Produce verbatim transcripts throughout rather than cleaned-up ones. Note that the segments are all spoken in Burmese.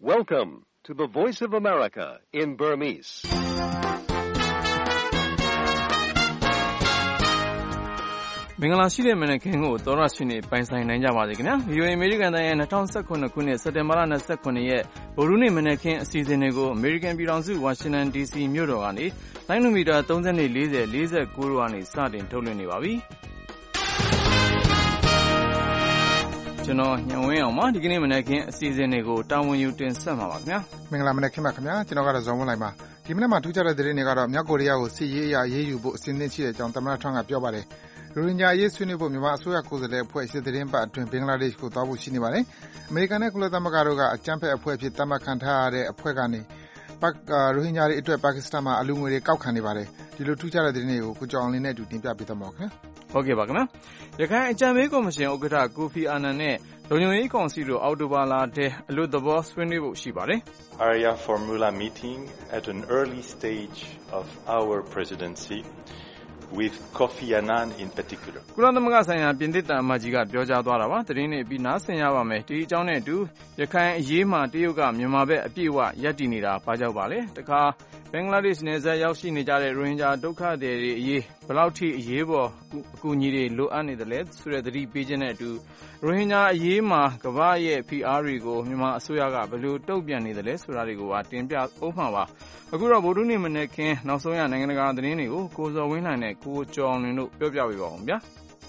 Welcome to the Voice of America in Burmese. ။မင်္ဂလာရှိတဲ့မနက်ခင်းကိုသောရရှိနေပိုင်ဆိုင်နိုင်ကြပါစေခင်ဗျာ။ VOA American တိုင်းရဲ့၂၀၁၇ခုနှစ်စက်တင်ဘာလ၂၇ရက်ဗုဒ္ဓနေ့မနက်ခင်းအစီအစဉ်တွေကို American ပြည်ထောင်စု Washington ဒီ စီ မြို့တော်ကနေလိုင်းနိုမီတာ၃၂ ၄၀ ၄၉တို့ကနေစတင်ထုတ်လွှင့်နေပါပြီ။ကျွန်တော်ညံဝင်းအောင်ပါဒီကနေ့မနက်ခင်းအစီအစဉ်တွေကိုတာဝန်ယူတင်ဆက်မှာပါခင်ဗျာမင်္ဂလာမနက်ခင်းပါခင်ဗျာကျွန်တော်ကတော့ဇော်ဝင်းလိုက်ပါဒီမနက်မှာထူးခြားတဲ့သတင်းတွေကတော့မြောက်ကိုရီးယားကိုစစ်ရေးအရာရေးယူဖို့အစီအစဉ်ရှိတဲ့အကြောင်းသမ္မတထရန့်ကပြောပါတယ်ရိုဟင်ဂျာအရေးဆွေးနွေးဖို့မြန်မာအစိုးရကိုယ်စားလှယ်အဖွဲ့ရှေ့သတင်းပတ်အတွင်းဘင်္ဂလားဒေ့ရှ်ကိုသွားဖို့ရှိနေပါတယ်အမေရိကန်နဲ့ကုလသမဂ္ဂတို့ကအကြမ်းဖက်အဖွဲ့အဖြစ်သတ်မှတ်ခံထားရတဲ့အဖွဲ့ကနေပတ်ရိုဟင်ဂျာတွေအတွက်ပါကစ္စတန်မှာအလူငွေတွေကောက်ခံနေပါတယ်ဒီလိုထူးခြားတဲ့သတင်းတွေကိုကိုကျော်အောင်လင်းနဲ့အတူတင်ပြပေးသွားမှာပါခင်ဗျာဟုတ်ကဲ့ပါခင်ဗျာရခိုင်အကြံပေးကော်မရှင်ဥက္ကဋ္ဌကိုဖီအာနန်နဲ့လုံခြုံရေးကောင်စီတို့အောက်တိုဘာလထဲအလွတ်သဘောဆွေးနွေးဖို့ရှိပါတယ် Area formula meeting at an early stage of our presidency with Kofi Annan in particular ကုလသမဂ္ဂဆိုင်ရာပြင်သစ်တန်အမတ်ကြီးကပြောကြားသွားတာပါသတင်းတွေပြီးနားဆင်ရပါမယ်ဒီအကြောင်းနဲ့အတူရခိုင်အရေးမှာတရုတ်ကမြန်မာဘက်အပြည့်အဝရပ်တည်နေတာဘာကြောင့်ပါလဲတခါဘင်္ဂလားဒေ့ရှ်နယ်စပ်ရောက်ရှိနေကြတဲ့ရိုဟင်ဂျာဒုက္ခသည်တွေအရေးဘယ်လောက်ထိအရေးပေါ်အကူအညီတွေလိုအပ်နေတယ်လဲဆိုတဲ့သတိပေးခြင်းနဲ့အတူရိုဟင်ဂျာအရေးမှာကမ္ဘာရဲ့ဖိအားတွေကိုမြန်မာအစိုးရကဘယ်လိုတုံ့ပြန်နေတယ်လဲဆိုတာတွေကိုပါတင်ပြအောင်မှာပါအခုတော့ဗုဒ္ဓနေ့မနေ့ကနောက်ဆုံးရနိုင်ငံတကာသတင်းတွေကိုကိုစော်ဝင်းနိုင်နဲ့ကိုကျော်အောင်လွင်တို့ပြောပြပေးပါအောင်ဗျာ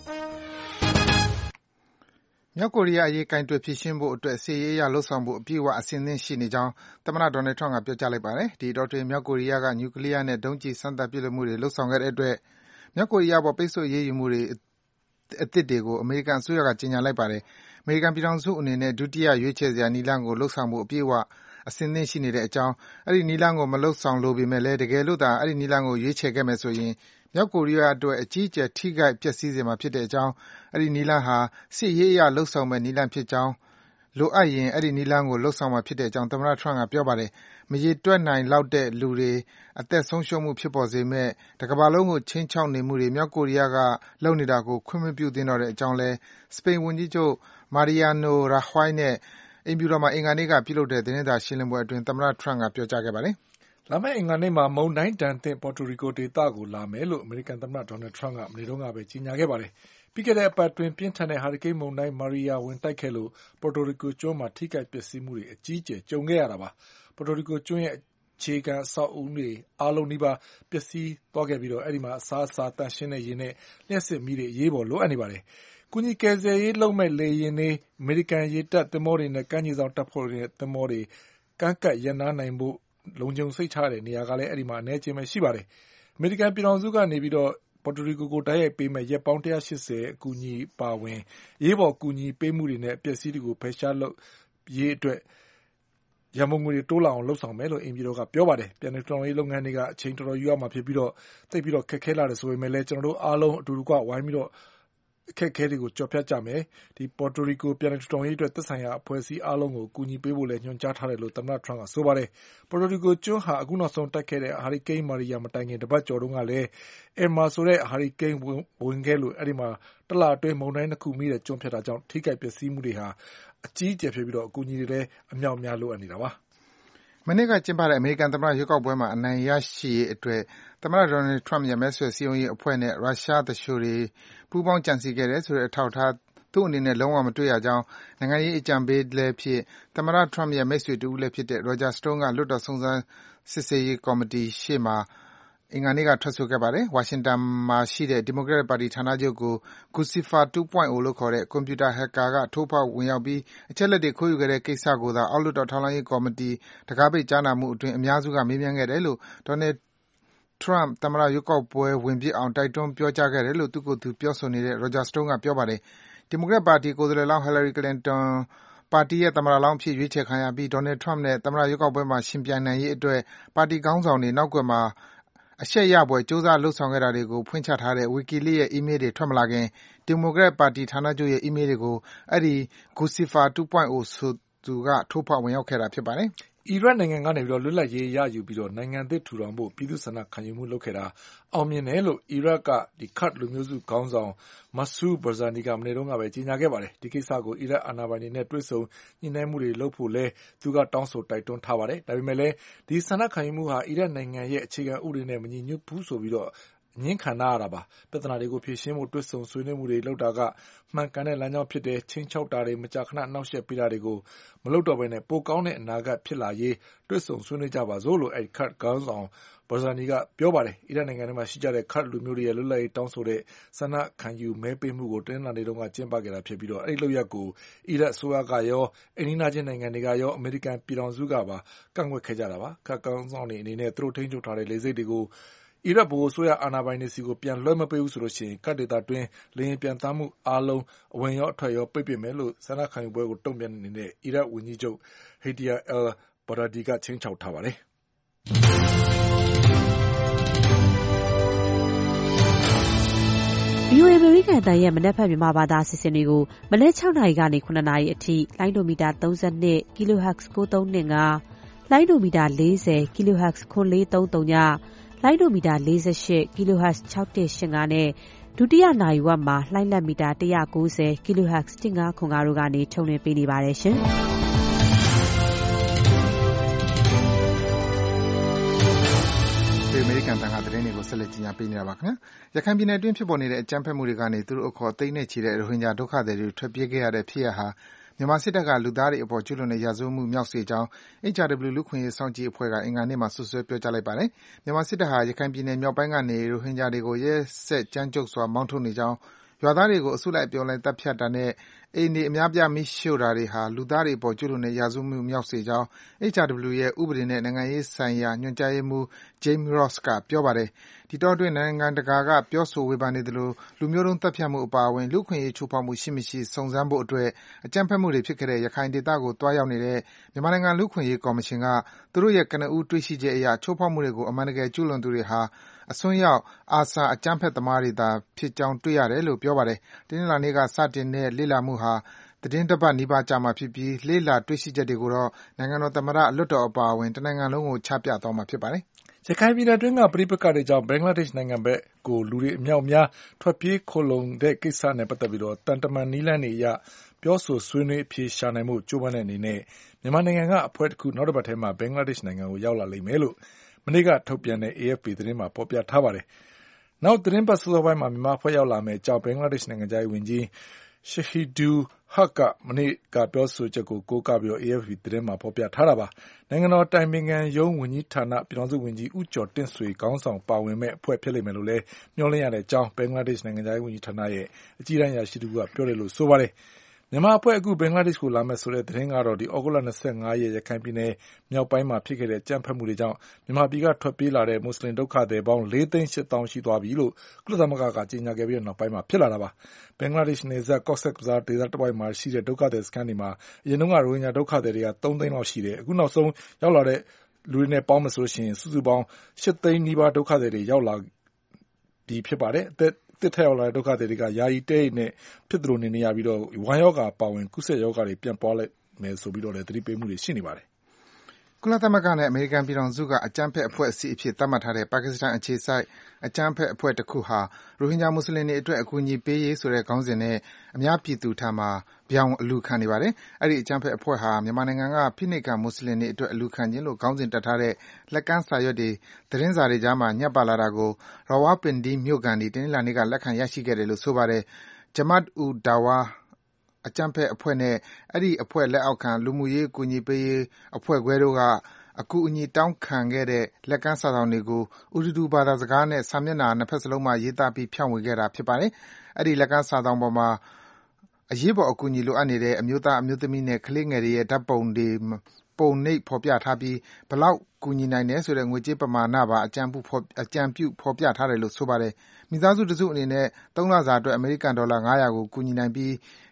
မြောက်ကိုရီးယားအရေးကင်တွယ်ဖြေရှင်းဖို့အတွက်စစ်ရေးအရလှုံ့ဆော်ဖို့အပြည့်အဝအစဉ်သင့်ရှိနေကြောင်းသမ္မတဒေါ်နယ်ထရန့်ကပြောကြားလိုက်ပါတယ်ဒီတော့တွင်မြောက်ကိုရီးယားကနျူကလ িয়ার နဲ့ဒုံးကျည်စမ်းသပ်ပစ်လွှတ်မှုတွေလှုံ့ဆော်ခဲ့တဲ့အတွက်မြောက်ကိုရီးယားပေါ်ပိတ်ဆို့ရေးယူမှုတွေအသစ်တွေကိုအမေရိကန်အစိုးရကကြေညာလိုက်ပါတယ်အမေရိကန်ပြည်ထောင်စုအနေနဲ့ဒုတိယရွေးချယ်စရာနည်းလမ်းကိုလှုံ့ဆော်ဖို့အပြည့်အဝအစဉ်သင့်ရှိနေတဲ့အကြောင်းအဲဒီနည်းလမ်းကိုမလှုံ့ဆော်လိုပေမဲ့လည်းတကယ်လို့သာအဲဒီနည်းလမ်းကိုရွေးချယ်ခဲ့မယ်ဆိုရင်မြောက်ကိုရီးယားအတွက်အကြီးအကျယ်ထိခိုက်ပျက်စီးစေမှာဖြစ်တဲ့အကြောင်းအဲဒီနည်းလမ်းဟာစစ်ရေးအရလှုံ့ဆော်မယ့်နည်းလမ်းဖြစ်ကြောင်းလိုအပ်ရင်အဲဒီနည်းလမ်းကိုလှုံ့ဆော်မှာဖြစ်တဲ့အကြောင်းသမ္မတထရန့်ကပြောပါတယ်မရေတွက်နိုင်လောက်တဲ့လူတွေအသက်ဆုံးရှုံးမှုဖြစ်ပေါ်စေမဲ့တကမ္ဘာလုံးကိုချင်းချောက်နေမှုတွေမြောက်ကိုရီးယားကလုပ်နေတာကိုခွင့်မပြုသင့်တော့တဲ့အကြောင်းလဲစပိန်ဝန်ကြီးချုပ်မာရီယာနိုရာဟွိုင်းနဲ့အိမ်ဖြူတော်မှာအင်္ဂါနေ့ကပြုလုပ်တဲ့သတင်းစာရှင်းလင်းပွဲအတွင်းသမ္မတထရန့်ကပြောကြားခဲ့ပါတယ်လာမယ့်အင်္ဂါနေ့မှာမုန်တိုင်းတန်တဲ့ပေါ်တိုရီကိုဒေသကိုလာမယ်လို့အမေရိကန်သမ္မတဒေါ်နယ်ထရန့်ကမနေ့တုန်းကပဲကြေညာခဲ့ပါတယ်ပြီးခဲ့တဲ့အပတ်အတွင်းပြင်းထန်တဲ့ဟာရီကိန်းမုန်တိုင်းမာရီယာဝင်တိုက်ခဲ့လို့ပေါ်တိုရီကိုကျွန်းမှာထိခိုက်ပျက်စီးမှုတွေအကြီးအကျယ်ကြုံခဲ့ရတာပါပေါ်တိုရီကိုကျွန်းရဲ့အခြေခံအဆောက်အဦတွေအားလုံးနီးပါးပျက်စီးသွားခဲ့ပြီးတော့အဲဒီမှာအစားအစာတန့်ရှင်းတဲ့ရေနဲ့လျှက်စစ်မီးတွေအရေးပေါ်လိုအပ်နေပါတယ်ကုညီကယ်ဆယ်ရေးလုပ်မဲ့လေယာဉ်တွေအမေရိကန်ရေတပ်သင်္ဘောတွေနဲ့ကမ်းခြေစောင့်တပ်ဖွဲ့တွေနဲ့သင်္ဘောတွေကမ်းကပ်ရပ်နားနိုင်ဖို့လုံခြုံစိတ်ချတဲ့နေရာကလည်းအဲဒီမှာအနေချင်းပဲရှိပါတယ်အမေရိကန်ပြည်ထောင်စုကနေပြီးတော့ပေါ်တိုရီကိုကိုတိုက်ရိုက်ပေးမဲ့ရက်ပေါင်း၁၈၀အကူအညီပါဝင်ရေးပေါ်အကူအညီပေးမှုတွေနဲ့အပျက်စီးတွေကိုဖယ်ရှားလုပ်ရေးအတွက်ရမုံငွေတွေတိုးလာအောင်လှုပ်ဆောင်မယ်လို့အင်ပြည်တော်ကပြောပါတယ်ပြန်လည်ထူထောင်ရေးလုပ်ငန်းတွေကအချိန်တော်တော်ယူရမှာဖြစ်ပြီးတော့သိပြီးတော့ခက်ခဲလာတယ်ဆိုပေမဲ့လည်းကျွန်တော်တို့အားလုံးအတူတူကဝိုင်းပြီးတော့အခက်အခဲတွေကိုကြော်ဖြတ်ကြမယ်ဒီပေါ်တိုရီကိုပြန်လည်ထူထောင်ရေးအတွက်သက်ဆိုင်ရာအဖွဲ့အစည်းအားလုံးကိုကူညီပေးဖို့လည်းညွှန်ကြားထားတယ်လို့သမ္မတထရန့်ကဆိုပါတယ်ပေါ်တိုရီကိုကျွန်းဟာအခုနောက်ဆုံးတိုက်ခဲ့တဲ့ဟာရီကိန်းမာရီယာမတိုင်ခင်တပတ်ကျော်တုန်းကလည်းအင်မာဆိုတဲ့ဟာရီကိန်းဝင်ခဲ့လို့အဲဒီမှာတလအတွင်းမုန်တိုင်းတစ်ခုမိတဲ့ကျွန်းဖြစ်တာကြောင့်ထိခိုက်ပျက်စီးမှုတွေဟာအကြီးအကျယ်ဖြစ်ပြီးတော့အကူအညီတွေလည်းအမြောက်အများလိုအပ်နေတာပါမနေ့ကကျင်းပတဲ့အမေရိကန်သမ္မတရွေးကောက်ပွဲမှာအနိုင်ရရှိရေးအတွက်သမ္မတဒေါ်နယ်ထရန့်ရဲ့မဲဆွယ်စည်းရုံးရေးအဖွဲ့နဲ့ရုရှားသူလျှိုတွေပူးပေါင်းကြံစည်ခဲ့တယ်ဆိုတဲ့အထောက်အထားသူ့အနေနဲ့လုံးဝမတွေ့ရကြောင်းနိုင်ငံရေးအကြံပေးလည်းဖြစ်သမ္မတထရန့်ရဲ့မိတ်ဆွေတဦးလည်းဖြစ်တဲ့ Roger Stone ကလွှတ်တော်စုံစမ်းစစ်ဆေးရေးကော်မတီရှေ့မှာအင်္ဂါနေ့ကထွက်ဆိုခဲ့ပါတယ်ဝါရှင်တန်မှာရှိတဲ့ဒီမိုကရက်ပါတီဌာနချုပ်ကို Guccifer 2.0 လို့ခေါ်တဲ့ကွန်ပျူတာဟက်ကာကထိုးဖောက်ဝင်ရောက်ပြီးအချက်လက်တွေခိုးယူခဲ့တဲ့ကိစ္စကိုသာအောက်လွှတ်တော်ထောက်လှမ်းရေးကော်မတီတကားပိတ်ကြားနာမှုအတွင်းအများစုကမေးမြန်းခဲ့တယ်လို့ဒေါ်နယ်ထရန့်သမ္မတရွေးကောက်ပွဲဝင်ပြစ်အောင်တိုက်တွန်းပြောကြားခဲ့တယ်လို့သူ့ကိုယ်သူပြောဆိုနေတဲ့ Roger Stone ကပြောပါတယ်ဒီမိုကရက်ပါတီကိုယ်စားလှယ်လောင်း Hillary Clinton ပါတီရဲ့သမ္မတလောင်းအဖြစ်ရွေးချယ်ခံရပြီးဒေါ်နယ်ထရန့်နဲ့သမ္မတရွေးကောက်ပွဲမှာရှင်ပြိုင်နိုင်ရေးအတွက်ပါတီခေါင်းဆောင်တွေနောက်ကွယ်မှာအရှက်ရပွဲကြိုးစားလှုပ်ဆောင်ခဲ့တာတွေကိုဖွင့်ချထားတဲ့ WikiLeaks ရဲ့ email တွေထွက်မလာခင်ဒီမိုကရက်ပါတီဌာနချုပ်ရဲ့ email တွေကိုအဲဒီ Guccifer 2.0 ဆိုသူကထိုးဖောက်ဝင်ရောက်ခဲ့တာဖြစ်ပါတယ်အီရတ်နိုင်ငံကနေလွတ်လပ်ရေးရယူပြီးနိုင်ငံသစ်ထူထောင်ဖို့ပြည်သူ့ဆန္ဒခံယူမှုလုပ်ခဲ့တာအောင်မြင်တယ်လို့အီရတ်ကခတ်လူမျိုးစုခေါင်းဆောင်မဆူဘာဇာနီကမနေ့တုန်းကပဲကြေညာခဲ့ပါတယ်။ဒီကိစ္စကိုအီရတ်အာဏာပိုင်တွေနဲ့တွေ့ဆုံညှိနှိုင်းမှုတွေလုပ်ဖို့လည်းသူကတောင်းဆိုတိုက်တွန်းထားပါတယ်။ဒါပေမဲ့လည်းဒီဆန္ဒခံယူမှုဟာအီရတ်နိုင်ငံရဲ့အခြေခံဥပဒေနဲ့မညီညွတ်ဘူးဆိုပြီးငင်းခံရတာပါ။ပြဿနာတွေကိုဖြေရှင်းဖို့တွေ့ဆုံဆွေးနွေးမှုတွေလုပ်တာကမှန်ကန်တဲ့လမ်းကြောင်းဖြစ်တယ်။ချင်းချောက်တာတွေမကြာခဏနှောက်ယှက်ပေးတာတွေကိုမလုပ်တော့ဘဲနဲ့ပိုကောင်းတဲ့အနာဂတ်ဖြစ်လာရေးတွေ့ဆုံဆွေးနွေးကြပါစို့လို့အဲဒီခတ်ခေါင်းဆောင်ဘာဇာနီကပြောပါတယ်။အီရတ်နိုင်ငံထဲမှာရှိကြတဲ့ခတ်လူမျိုးတွေရဲ့လွတ်လပ်ရေးတောင်းဆိုတဲ့ဆန္ဒခံယူမဲပေးမှုကိုတင်းလာနေတုန်းကကျင်းပခဲ့တာဖြစ်ပြီးတော့အဲဒီလုပ်ရက်ကိုအီရတ်အစိုးရကရောအိမ်နီးချင်းနိုင်ငံတွေကရောအမေရိကန်ပြည်ထောင်စုကပါကန့်ကွက်ခဲ့ကြတာပါ။ခတ်ခေါင်းဆောင်တွေအနေနဲ့သူတို့ထိန်းချုပ်ထားတဲ့လေဆိပ်တွေကိုအီရတ်ဗဟိုအစိုးရအာဏာပိုင်တွေစီကိုပြန်လွှဲမပေးဘူးဆိုလို့ရှိရင်ကတ်ဒေတာတွင်းလေရင်ပြန်သားမှုအားလုံးအဝင်ရောအထွက်ရောပိတ်ပင်မယ်လို့ဆန္ဒခံယူပွဲကိုတုံ့ပြန်နေတဲ့အီရတ်ဝန်ကြီးချုပ်ဟီဒီယာအယ်ဘာရာဒီကချင်းချောက်ထားပါတယ်။ဗွီအိုအေ အမေရိကန်အသံရဲ့မနက်ဖြန်မြန်မာဘာသာအစီအစဉ်တွေကိုမနက်၆နာရီကနေ၇နာရီအထိလိုင်းဒိုမီတာ၃၂ kilohertz ၉၃၂၅ လိုင်းဒိုမီတာ၄၀ kilohertz ၉၄၃၃ညလိုင်းဒိုမီတာ၄၈ kilohertz ၆၁၈၅နဲ့ဒုတိယနာရီဝက်မှာလှိုင်းလက်မီတာ၁၉၀ kilohertz ၁၅၇၅တို့ကနေထုတ်လွှင့်ပေးနေပါတယ်ရှင်။ဒီအမေရိကန်တန်ခါသတင်းတွေကိုဆက်လက်ကြီးညာပေးနေတာပါခင်ဗျာ။ရခိုင်ပြည်နယ်အတွင်းဖြစ်ပေါ်နေတဲ့အကြမ်းဖက်မှုတွေကနေသူတို့အခေါ်သိန်းနဲ့ချီတဲ့ရိုဟင်ဂျာဒုက္ခသည်တွေထွက်ပြေးခဲ့ရတဲ့ဖြစ်ရပ်ဟာမြန်မာစစ်တပ်ကလူသားတွေအပေါ်ကျူးလွန်တဲ့ရာဇဝတ်မှုမြောက်စေကြောင်း H R W လူ့အခွင့်အရေးစောင့်ကြည့်အဖွဲ့ကအင်္ဂါနေ့မှာစွပ်စွဲပြောကြားလိုက်ပါတယ်။မြန်မာစစ်တပ်ဟာရခိုင်ပြည်နယ်မြောက်ပိုင်းကနေရိုဟင်ဂျာတွေကိုရက်စက်ကြမ်းကြုတ်စွာမောင်းထုတ်နေကြောင်း၊ရွာသားတွေကိုအစုလိုက်အပြုံလိုက်သတ်ဖြတ်တာနဲ့အိမ်တွေအများအပြားမီးရှို့တာတွေဟာလူသားတွေအပေါ်ကျူးလွန်တဲ့ရာဇဝတ်မှုမြောက်စေကြောင်း H R W ရဲ့ဥပဒေနဲ့နိုင်ငံရေးဆိုင်ရာညွှန်ကြားရေးမှူး James Ross ကပြောပါတယ်။ဒီတောအတွင်းနိုင်ငံတကာကပြောဆိုဝေဖန်နေသလိုလူမျိုးတုန်းသတ်ဖြတ်မှုအပါအဝင်လူ့အခွင့်အရေးချိုးဖောက်မှုရှိမရှိစုံစမ်းဖို့အတွက်အကြမ်းဖက်မှုတွေဖြစ်ခဲ့တဲ့ရခိုင်ဒေသကိုသွားရောက်နေတဲ့မြန်မာနိုင်ငံလူ့အခွင့်အရေးကော်မရှင်ကသူတို့ရဲ့ကနဦးတွေ့ရှိချက်အရချိုးဖောက်မှုတွေကိုအမှန်တကယ်ကျူးလွန်သူတွေဟာအစွန်းရောက်အာဆာအကြမ်းဖက်သမားတွေသာဖြစ်ကြောင်းတွေ့ရတယ်လို့ပြောပါတယ်။တနင်္လာနေ့ကစတင်တဲ့လေ့လာမှုဟာသီတင်းတပတ်နီးပါးကြာမှာဖြစ်ပြီးလေ့လာတွေ့ရှိချက်တွေကိုတော့နိုင်ငံတော်သမ္မတ၊လွှတ်တော်အပါအဝင်တနိုင်ငံလုံးကိုချပြသွားမှာဖြစ်ပါတယ်။ရခိုင်ပြည်နယ်အတွင်းကပဋိပက္ခတွေကြောင့်ဘင်္ဂလားဒေ့ရှ်နိုင်ငံဘက်ကိုလူတွေအမြောက်အများထွက်ပြေးခိုလှုံတဲ့ကိစ္စနဲ့ပတ်သက်ပြီးသံတမန်နည်းလမ်းတွေအရပြောဆိုဆွေးနွေးအဖြေရှာနိုင်ဖို့ကြိုးပမ်းတဲ့အနေနဲ့မြန်မာနိုင်ငံကအဖွဲ့တခုနောက်တပတ်ထဲမှာဘင်္ဂလားဒေ့ရှ်နိုင်ငံကိုရောက်လာလိမ့်မယ်လို့မနေ့ကထုတ်ပြန်တဲ့ A F P သတင်းမှာဖော်ပြထားပါတယ်။နောက်သီတင်းပတ်စောစောပိုင်းမှာမြန်မာအဖွဲ့ရောက်လာမယ့်အကြောင်းဘင်္ဂလားဒေ့ရှ်နိုင်ငံခြားရေးဝန်ကြီး Shahidul Haque ကမနေ့ကပြောဆိုချက်ကိုကိုးကားပြီး A F P သတင်းမှာဖော်ပြထားတာပါ။နိုင်ငံတော်အတိုင်ပင်ခံရုံးဝန်ကြီးဌာနပြည်ထောင်စုဝန်ကြီးဦးကျော်တင့်ဆွေခေါင်းဆောင်ပါဝင်မယ့်အဖွဲ့ဖြစ်လိမ့်မယ်လို့လည်းမျှော်လင့်ရတဲ့အကြောင်းဘင်္ဂလားဒေ့ရှ်နိုင်ငံခြားရေးဝန်ကြီးဌာနရဲ့အကြီးတန်းအရာရှိတဦးကပြောတယ်လို့ဆိုပါတယ်။မြန်မာအဖွဲ့အခုဘင်္ဂလားဒေ့ရှ်ကိုလာမယ်ဆိုတဲ့သတင်းကတော့ဒီဩဂုတ်လ၂၅ရက်ရခိုင်ပြည်နယ်မြောက်ပိုင်းမှာဖြစ်ခဲ့တဲ့အကြမ်းဖက်မှုတွေကြောင့်မြန်မာပြည်ကထွက်ပြေးလာတဲ့မွတ်စလင်ဒုက္ခသည်ပေါင်းလေးသိန်းရှစ်သောင်းရှိသွားပြီလို့ကုလသမဂ္ဂကကြေညာခဲ့ပြီးနောက်ပိုင်းမှာဖြစ်လာတာပါ။ဘင်္ဂလားဒေ့ရှ်နယ်စပ် Cox's Bazar ဒေသတဝိုက်မှာရှိတဲ့ဒုက္ခသည်စခန်းတွေမှာအရင်တုန်းကရိုဟင်ဂျာဒုက္ခသည်တွေကသုံးသိန်းလောက်ရှိတယ်။အခုနောက်ဆုံးရောက်လာတဲ့လူတွေနဲ့ပေါင်းမယ်ဆိုရင်စုစုပေါင်းရှစ်သိန်းနီးပါးဒုက္ခသည်တွေရောက်လာပြီဖြစ်ပါတယ်။တစ်ထက်ရောက်လာတဲ့ဒုက္ခသည်တွေကယာယီတဲအိမ်နဲ့ဖြစ်သလိုနေနေရပြီးတော့ဝမ်းရောဂါပါဝင်ကုသရောဂါတွေပြန့်ပွားလိုက်မယ်ဆိုပြီးတော့လည်းသတိပေးမှုတွေရှိနေပါတယ်ကုလသမဂ္ဂနဲ့အမေရိကန်ပြည်ထောင်စုကအကြမ်းဖက်အဖွဲ့အစည်းအဖြစ်သတ်မှတ်ထားတဲ့ပါကစ္စတန်အခြေစိုက်အကြမ်းဖက်အဖွဲ့တစ်ခုဟာရိုဟင်ဂျာမွတ်စလင်တွေအတွက်အကူအညီပေးရေးဆိုတဲ့ခေါင်းစဉ်နဲ့အများပြည်သူထံမှာဗြောင်အလူခံနေပါတယ်။အဲဒီအကြမ်းဖက်အဖွဲ့ဟာမြန်မာနိုင်ငံကဖိနှိပ်ခံမွတ်စလင်တွေအတွက်အလူခံခြင်းလို့ခေါင်းစဉ်တပ်ထားတဲ့လက်ကမ်းစာရွက်တွေသတင်းစာတွေကြားမှာညှပ်ပါလာတာကို Rawalpindi မြို့ခံတွေတနင်္လာနေ့ကလက်ခံရရှိခဲ့တယ်လို့ဆိုပါတယ်။ Jamaat-ud-Dawaအကြမ်းဖက်အဖွဲ့နဲ့အဲဒီအဖွဲ့လက်အောက်ခံလူမှုရေးအကူအညီပေးရေးအဖွဲ့ခွဲတို့ကအကူအညီတောင်းခံခဲ့တဲ့လက်ကမ်းစာစောင်တွေကို Urdu ဘာသာစကားနဲ့စာမျက်နှာနှစ်ဘက်စလုံးမှာရေးသားပြီးဖြန့်ဝေခဲ့တာဖြစ်ပါတယ်။အဲဒီလက်ကမ်းစာစောင်ပေါ်မှာအရေးပေါ်အကူအညီလိုအပ်နေတဲ့အမျိုးသား၊အမျိုးသမီးနဲ့ကလေးငယ်တွေရဲ့ဓါတ်ပုံတွေပုံနှိပ်ဖော်ပြထားပြီးဘယ်လောက်ကူညီနိုင်တယ်ဆိုတဲ့ငွေကြေးပမာဏပါအကြံပြုဖော်ပြထားတယ်လို့ဆိုပါတယ်။မိသားစုတစုအနေနဲ့သုံးလစာအတွက်အမေရိကန်ဒေါ်လာငါးရာကိုကူညီနိုင်ပြီး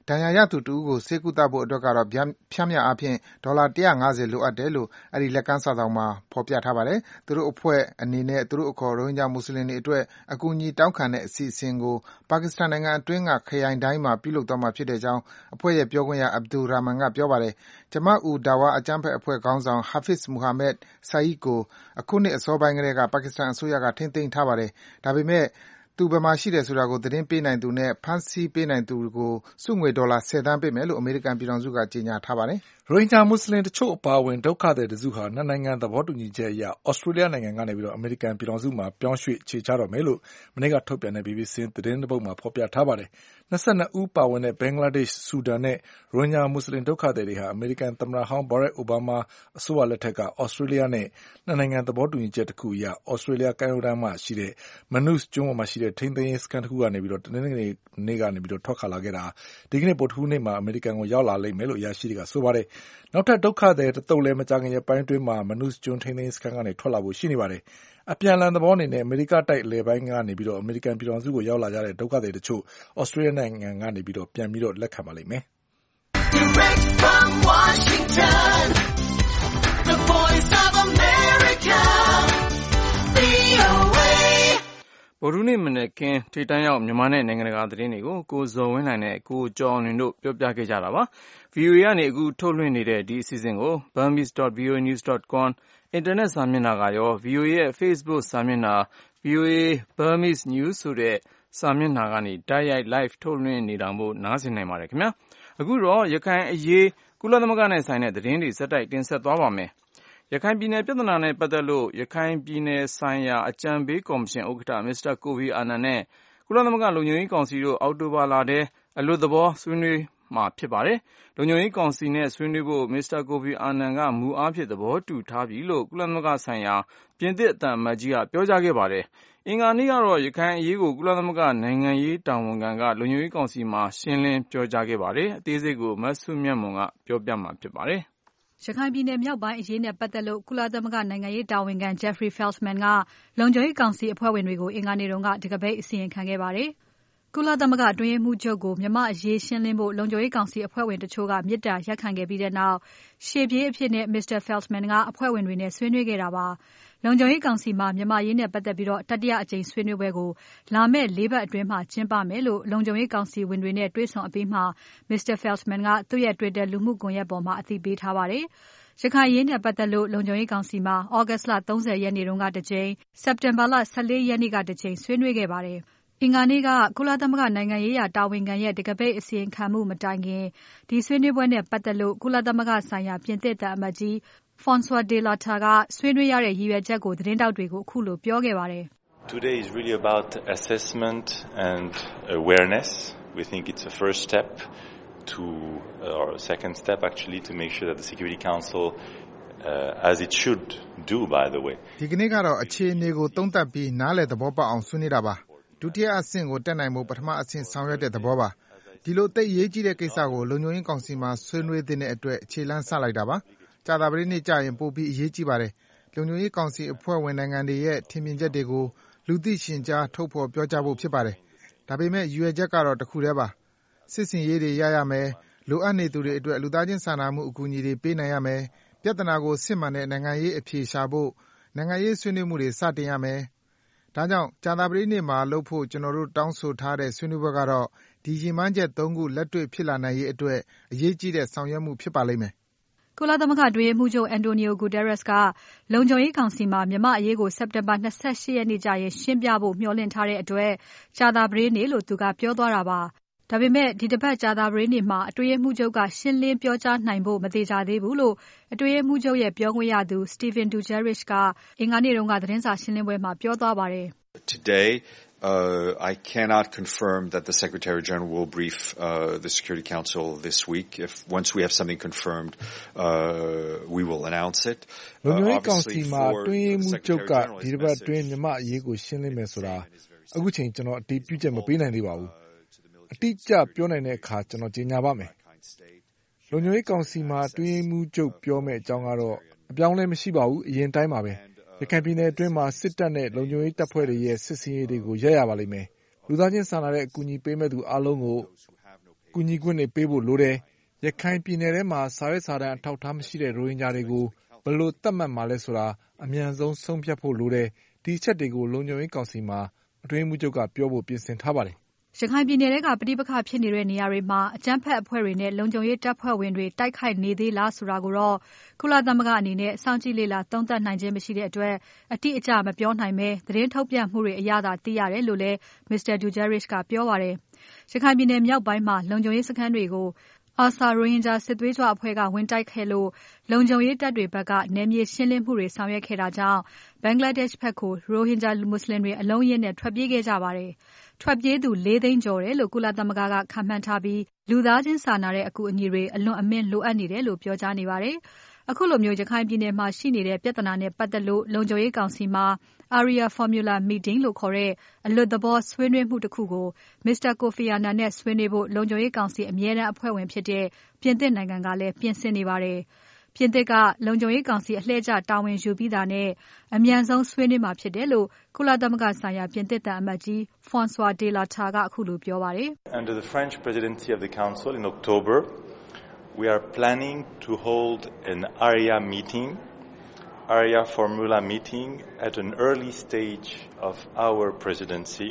ဒဏ်ရာရသူတဦးကိုဆေးကုသဖို့အတွက်ကတော့ဖြန့်မျှအားဖြင့်ဒေါ်လာone hundred fiftyလိုအပ်တယ်လို့အဲဒီလက်ကမ်းစာစောင်မှာဖော်ပြထားပါတယ်။သူတို့အဖွဲ့အနေနဲ့သူတို့အခေါ်ရိုဟင်ဂျာမွတ်ဆလင်တွေအတွက်အကူအညီတောင်းခံတဲ့အစီအစဉ်ကိုပါကစ္စတန်နိုင်ငံအတွင်းကခရိုင်တိုင်းမှာပြုလုပ်သွားမှာဖြစ်တဲ့အကြောင်းအဖွဲ့ရဲ့ပြောခွင့်ရ Abdul Rahman ကပြောပါတယ်။ Jamaat-ud-Dawa အကြမ်းဖက်အဖွဲ့ခေါင်းဆောင် Hafiz Muhammad Saeed ကိုအခုနှစ်အစောပိုင်းကတည်းကပါကစ္စတန်အစိုးရကထိန်းသိမ်းထားပါတယ်။ဒါပေမဲ့သူဘယ်မှာရှိတယ်ဆိုတာကိုသတင်းပေးနိုင်သူနဲ့ဖမ်းဆီးပေးနိုင်သူကိုဆုငွေဒေါ်လာtenသန်းပေးမယ်လို့အမေရိကန်ပြည်ထောင်စုကကြေညာထားပါတယ်။ရိုဟင်ဂျာမွတ်ဆလင်တချို့အပါအဝင်ဒုက္ခသည်တစုဟာနှစ်နိုင်ငံသဘောတူညီချက်အရဩစတြေးလျနိုင်ငံကနေပြီးတော့အမေရိကန်ပြည်ထောင်စုမှာပြောင်းရွှေ့ခြေချတော့မယ်လို့မနေ့ကထုတ်ပြန်တဲ့ B B C သတင်းတစ်ပုဒ်မှာဖော်ပြထားပါတယ်။twenty-twoဦးပါဝင်တဲ့ဘင်္ဂလားဒေ့ရှ်၊ဆူဒန်နဲ့ရိုဟင်ဂျာမွတ်ဆလင်ဒုက္ခသည်တွေဟာအမေရိကန်သမ္မတဟောင်းဘာရက်အိုဘားမားအစိုးရလက်ထက်ကဩစတြေးလျနဲ့နှစ်နိုင်ငံသဘောတူညီချက်တစ်ခုအရဩစတြေးလျကမ်းရိုးတန်းမှာရှိတဲ့ Manus ကျွန်းပေါ်မှာရှိတဲ့ထိန်းသိမ်းရေးစခန်းတစ်ခုကနေပြီးတော့တနင်္ဂနွေနေ့ကနေပြီးတော့ထွက်ခွာလာခဲ့တာဒီကနေ့ဗုဒ္ဓဟူးနေ့မှာအမေရိကန်ကိုရောက်လာလိမ့်မယ်လို့အရာရှိတွေကဆိုပါတယ်။နောက်ထပ်ဒုက္ခသည်တစ်သုတ်လည်းမကြာခင်ရက်ပိုင်းအတွင်းမှာ Manus ကျွန်းထိန်းသိမ်းရေးစခန်းကနေထွက်လာဖို့ရှိနေပါတယ်။အပြန်အလှန်သဘောအနေနဲ့အမေရိကတိုက်အလယ်ပိုင်းကနေပြီးတော့အမေရိကန်ပြည်ထောင်စုကိုရောက်လာကြတဲ့ဒုက္ခသည်တချို့ဩစတြေးလျနိုင်ငံကနေပြီးတော့ပြန်ပြီးတော့လက်ခံပါလိမ့်မယ်။ Direct from Washington, the Voice of America, V O A ဗုဒ္ဓနေ့မနေ့ကထိတန်းရောက်မြန်မာနဲ့နိုင်ငံတကာသတင်းတွေကိုကိုဇော်ဝင်းနိုင်နဲ့ကိုကျော်လွင်တို့ပြောပြခဲ့ကြတာပါ။ V O A ကနေအခုထုတ်လွှင့်နေတဲ့ဒီအစီအစဉ်ကို burmese dot v o a news dot com အင်တာနက်စာမျက်နှာကရော V O A ရဲ့ Facebook စာမျက်နှာ V O A Burmese News ဆိုတဲ့စာမျက်နှာကနေတိုက်ရိုက် live ထုတ်လွှင့်နေတာမို့နားဆင်နိုင်ပါတယ်ခင်ဗျာ။အခုတော့ရခိုင်အရေးကုလသမဂ္ဂနဲ့ဆိုင်တဲ့သတင်းတွေဆက်တိုက်တင်ဆက်သွားပါမယ်။ရခိုင်ပြည်နယ်ပြဿနာနဲ့ပတ်သက်လို့ရခိုင်ပြည်နယ်ဆိုင်ရာအကြံပေးကော်မရှင်ဥက္ကဋ္ဌ Mr. Kofi Annan နဲ့ကုလသမဂ္ဂလုံခြုံရေးကောင်စီတို့အောက်တိုဘာလထဲအလွတ်သဘောဆွေးနွေးမှာဖြစ်ပါတယ်။လုံခြုံရေးကောင်စီနဲ့ဆွေးနွေးဖို့ Mr. Kofi Annan ကမူအားဖြင့်သဘောတူထားပြီလို့ကုလသမဂ္ဂဆိုင်ရာပြင်သစ်အသံအမတ်ကြီးကပြောကြားခဲ့ပါတယ်။အင်္ဂါနေ့ကတော့ရခိုင်အရေးကိုကုလသမဂ္ဂနိုင်ငံရေးတာဝန်ခံကလုံခြုံရေးကောင်စီမှာရှင်းလင်းပြောကြားခဲ့ပါတယ်။အသေးစိတ်ကိုမဆုမြတ်မွန်ကပြောပြမှာဖြစ်ပါတယ်။ရခိုင်ပြည်နယ်မြောက်ပိုင်းအရေးနဲ့ပတ်သက်လို့ကုလသမဂ္ဂနိုင်ငံရေးတာဝန်ခံ Jeffrey Feltman ကလုံခြုံရေးကောင်စီအဖွဲ့ဝင်တွေကိုအင်္ဂါနေ့တုန်းကတံခါးပိတ်အစီရင်ခံခဲ့ပါတယ်။ကုလသမဂ္ဂအတွင်းရေးမှူးချုပ်ကိုမြန်မာအရေးရှင်းလင်းဖို့လုံခြုံရေးကောင်စီအဖွဲ့ဝင်တချို့ကမြစ်တာရက်ခံခဲ့ပြီးတဲ့နောက်ရှေ့ပြေးအဖြစ်နဲ့ Mr. Feltman ကအဖွဲ့ဝင်တွေနဲ့ဆွေးနွေးခဲ့တာပါ။လုံခြုံရေးကောင်စီမှာမြန်မာရေးနဲ့ပတ်သက်ပြီးတော့တတိယအကြိမ်ဆွေးနွေးပွဲကိုလာမယ့်လေးပတ်အတွင်းမှာကျင်းပမယ်လို့လုံခြုံရေးကောင်စီဝင်တွေနဲ့တွေ့ဆုံအပြီးမှာ Mr. Feltman ကသူ့ရဲ့ Twitter လူမှုကွန်ရက်ပေါ်မှာအသိပေးထားပါတယ်။ရခိုင်ရေးနဲ့ပတ်သက်လို့လုံခြုံရေးကောင်စီမှာ August လthirtyရက်နေ့တုန်းကတစ်ကြိမ် September လfourteenရက်နေ့ကတစ်ကြိမ်ဆွေးနွေးခဲ့ပါတယ်။အင်္ဂါနေ့ကကုလသမဂ္ဂနိုင်ငံရေးရာတာဝန်ခံရဲ့တံခါးပိတ်အစီရင်ခံမှုမတိုင်ခင်ဒီဆွေးနွေးပွဲနဲ့ပတ်သက်လို့ကုလသမဂ္ဂဆိုင်ရာပြင်သစ်သံအမတ်ကြီး François Delattre ကဆွေးနွေးရတဲ့ရည်ရွယ်ချက်ကိုသတင်းတောက်တွေကိုအခုလိုပြောခဲ့ပါတယ်။ Today is really about assessment and awareness. We think it's a first step to or a second step actually to make sure that the Security Council uh, as it should do by the way. ဒီကနေ့ကတော့အခြေအနေကိုသုံးသပ်ပြီးနားလည်သဘောပေါက်အောင်ဆွေးနွေးတာပါ။ဒုတိယအဆင့်ကိုတက်နိုင်မှုပထမအဆင့်ဆောင်ရွက်တဲ့သဘောပါ။ဒီလိုသိအရေးကြီးတဲ့ကိစ္စကိုလုံခြုံရေးကောင်စီမှာဆွေးနွေးတဲ့အတွက်ခြေလှမ်းဆလိုက်တာပါ။ကြာသပတေးနေ့ကျရင်ပိုပြီးအရေးကြီးပါတယ်။လုံခြုံရေးကောင်စီအဖွဲ့ဝင်နိုင်ငံတွေရဲ့ထင်မြင်ချက်တွေကိုလူသိရှင်ကြားထုတ်ဖော်ပြောကြားဖို့ဖြစ်ပါတယ်။ဒါပေမဲ့ရည်ရွယ်ချက်ကတော့တစ်ခုတည်းပါ။စစ်စင်ရေးတွေရရမယ်။လိုအပ်နေသူတွေအတွက်လူသားချင်းစာနာမှုအကူအညီတွေပေးနိုင်ရမယ်။ပြဿနာကိုစစ်မှန်တဲ့နိုင်ငံရေးအဖြေရှာဖို့နိုင်ငံရေးဆွေးနွေးမှုတွေစတင်ရမယ်။ဒါကြောင့်ကြာသပတေးနေ့မှာလုပ်ဖို့ကျွန်တော်တို့တောင်းဆိုထားတဲ့ဆွေးနွေးပွဲကတော့ဒီရည်မှန်းချက်သုံးခုလက်တွေ့ဖြစ်လာနိုင်ရေးအတွက်အရေးကြီးတဲ့ဆောင်ရွက်မှုဖြစ်ပါလိမ့်မယ်။ကုလသမဂ္ဂအတွင်းရေးမှူးချုပ် Antonio Guterres ကလုံခြုံရေးကောင်စီမှာမြန်မာအရေးကို September twenty-eight ရက်နေ့ကျရင်ရှင်းပြဖို့မျှော်လင့်ထားတဲ့အတွက်ကြာသပတေးနေ့လို့သူကပြောသွားတာပါ။ဒါပေမဲ့ဒီတစ်ပတ်ကြာသပတေးနေ့မှာအတွင်းရေးမှူးချုပ်ကရှင်းလင်းပြောကြားနိုင်ဖို့မသေချာသေးဘူးလို့အတွင်းရေးမှူးချုပ်ရဲ့ပြောခွင့်ရသူ Stephane Dujarric ကအင်္ဂါနေ့တုန်းကသတင်းစာရှင်းလင်းပွဲမှာပြောသွားပါတယ်။ Today Uh, I cannot confirm that the Secretary General will brief uh, the Security Council this week. If once we have something confirmed, uh, we will announce it. Uh, obviously, for the Secretary General, his messageမြန်မာအရေးကိုရှင်းလင်းမယ်ဆိုတာအခုချိန်ကျွန်တော်အတိအပြုချက်မပေးနိုင်သေးပါဘူး။အတိအကျပြောနိုင်တဲ့အခါကျွန်တော်ကြေညာပါမယ်။လုံခြုံရေးကောင်စီမှာတွင်းရေးမှူးချုပ်ပြောမယ့်အကြောင်းကတော့အပြောင်းလဲမရှိပါဘူး။အရင်တိုင်းပါပဲ။ရခိုင်ပြည်နယ်အတွင်းမှာစစ်တပ်နဲ့လုံခြုံရေးတပ်ဖွဲ့တွေရဲ့စစ်စင်ရေးတွေကိုရပ်ရပါလိမ့်မယ်။လူသားချင်းစာနာတဲ့အကူအညီပေးမဲ့သူအားလုံးကိုကူညီခွင့်တွေပေးဖို့လိုတယ်။ရခိုင်ပြည်နယ်ထဲမှာစာရွက်စာတမ်းအထောက်အထားမရှိတဲ့ရိုဟင်ဂျာတွေကိုဘယ်လိုသတ်မှတ်မှာလဲဆိုတာအမြန်ဆုံးဆုံးဖြတ်ဖို့လိုတယ်။ဒီအချက်တွေကိုလုံခြုံရေးကောင်စီမှာအတွင်းရေးမှူးချုပ်ကပြောဖို့ပြင်ဆင်ထားပါတယ်။ရခိုင်ပြည်နယ်ကပဋိပက္ခဖြစ်နေတဲ့နေရာတွေမှာအကြမ်းဖက်အဖွဲ့တွေနဲ့လုံခြုံရေးတပ်ဖွဲ့ဝင်တွေတိုက်ခိုက်နေသေးလားဆိုတာကိုတော့ကုလသမဂ္ဂအနေနဲ့စောင့်ကြည့်လေ့လာသုံးသပ်နိုင်ခြင်းမရှိတဲ့အတွက်အတိအကျမပြောနိုင်ဘဲသတင်းထုတ်ပြန်မှုတွေအရသာသိရတယ်လို့လည်း Mr. Dujarric ကပြောပါတယ်။ရခိုင်ပြည်နယ်မြောက်ပိုင်းမှာလုံခြုံရေးစခန်းတွေကိုအာဆာရိုဟင်ဂျာစစ်သွေးကြွအဖွဲ့ကဝင်တိုက်ခဲ့လို့လုံခြုံရေးတပ်တွေဘက်ကနယ်မြေရှင်းလင်းမှုတွေဆောင်ရွက်ခဲ့တာကြောင့်ဘင်္ဂလားဒေ့ရှ်ဘက်ကိုရိုဟင်ဂျာမွတ်ဆလင်တွေအလုံးအရင်းနဲ့ထွက်ပြေးခဲ့ကြပါတယ်။ထွက်ပြေးသူလေးသိန်းကျော်တယ်လို့ကုလသမဂ္ဂကခန့်မှန်းထားပြီးလူသားချင်းစာနာတဲ့အကူအညီတွေအလွန်အမင်းလိုအပ်နေတယ်လို့ပြောကြားနေပါတယ်။အခုလိုမျိုးရခိုင်ပြည်နယ်မှာရှိနေတဲ့ပြဿနာနဲ့ပတ်သက်လို့လုံခြုံရေးကောင်စီမှာ Area Formula Meeting လို့ခေါ်တဲ့အလွတ်သဘောဆွေးနွေးမှုတစ်ခုကို Mr. Kofi Annan နဲ့ဆွေးနွေးဖို့လုံခြုံရေးကောင်စီအမြဲတမ်းအဖွဲ့ဝင်ဖြစ်တဲ့ပြင်သစ်နိုင်ငံကလည်းပြင်ဆင်နေပါတယ်။ပြင်သစ်ကလုံခြုံရေးကောင်စီအလှည့်ကျတာဝန်ယူပြီးတာနဲ့အမြန်ဆုံးဆွေးနွေးမှာဖြစ်တယ်လို့ကုလသမဂ္ဂဆိုင်ရာပြင်သစ်သံအမတ်ကြီး François Delattre ကအခုလိုပြောပါတယ်။ Under the French presidency of the Council in October, we are planning to hold an area meeting, area formula meeting at an early stage of our presidency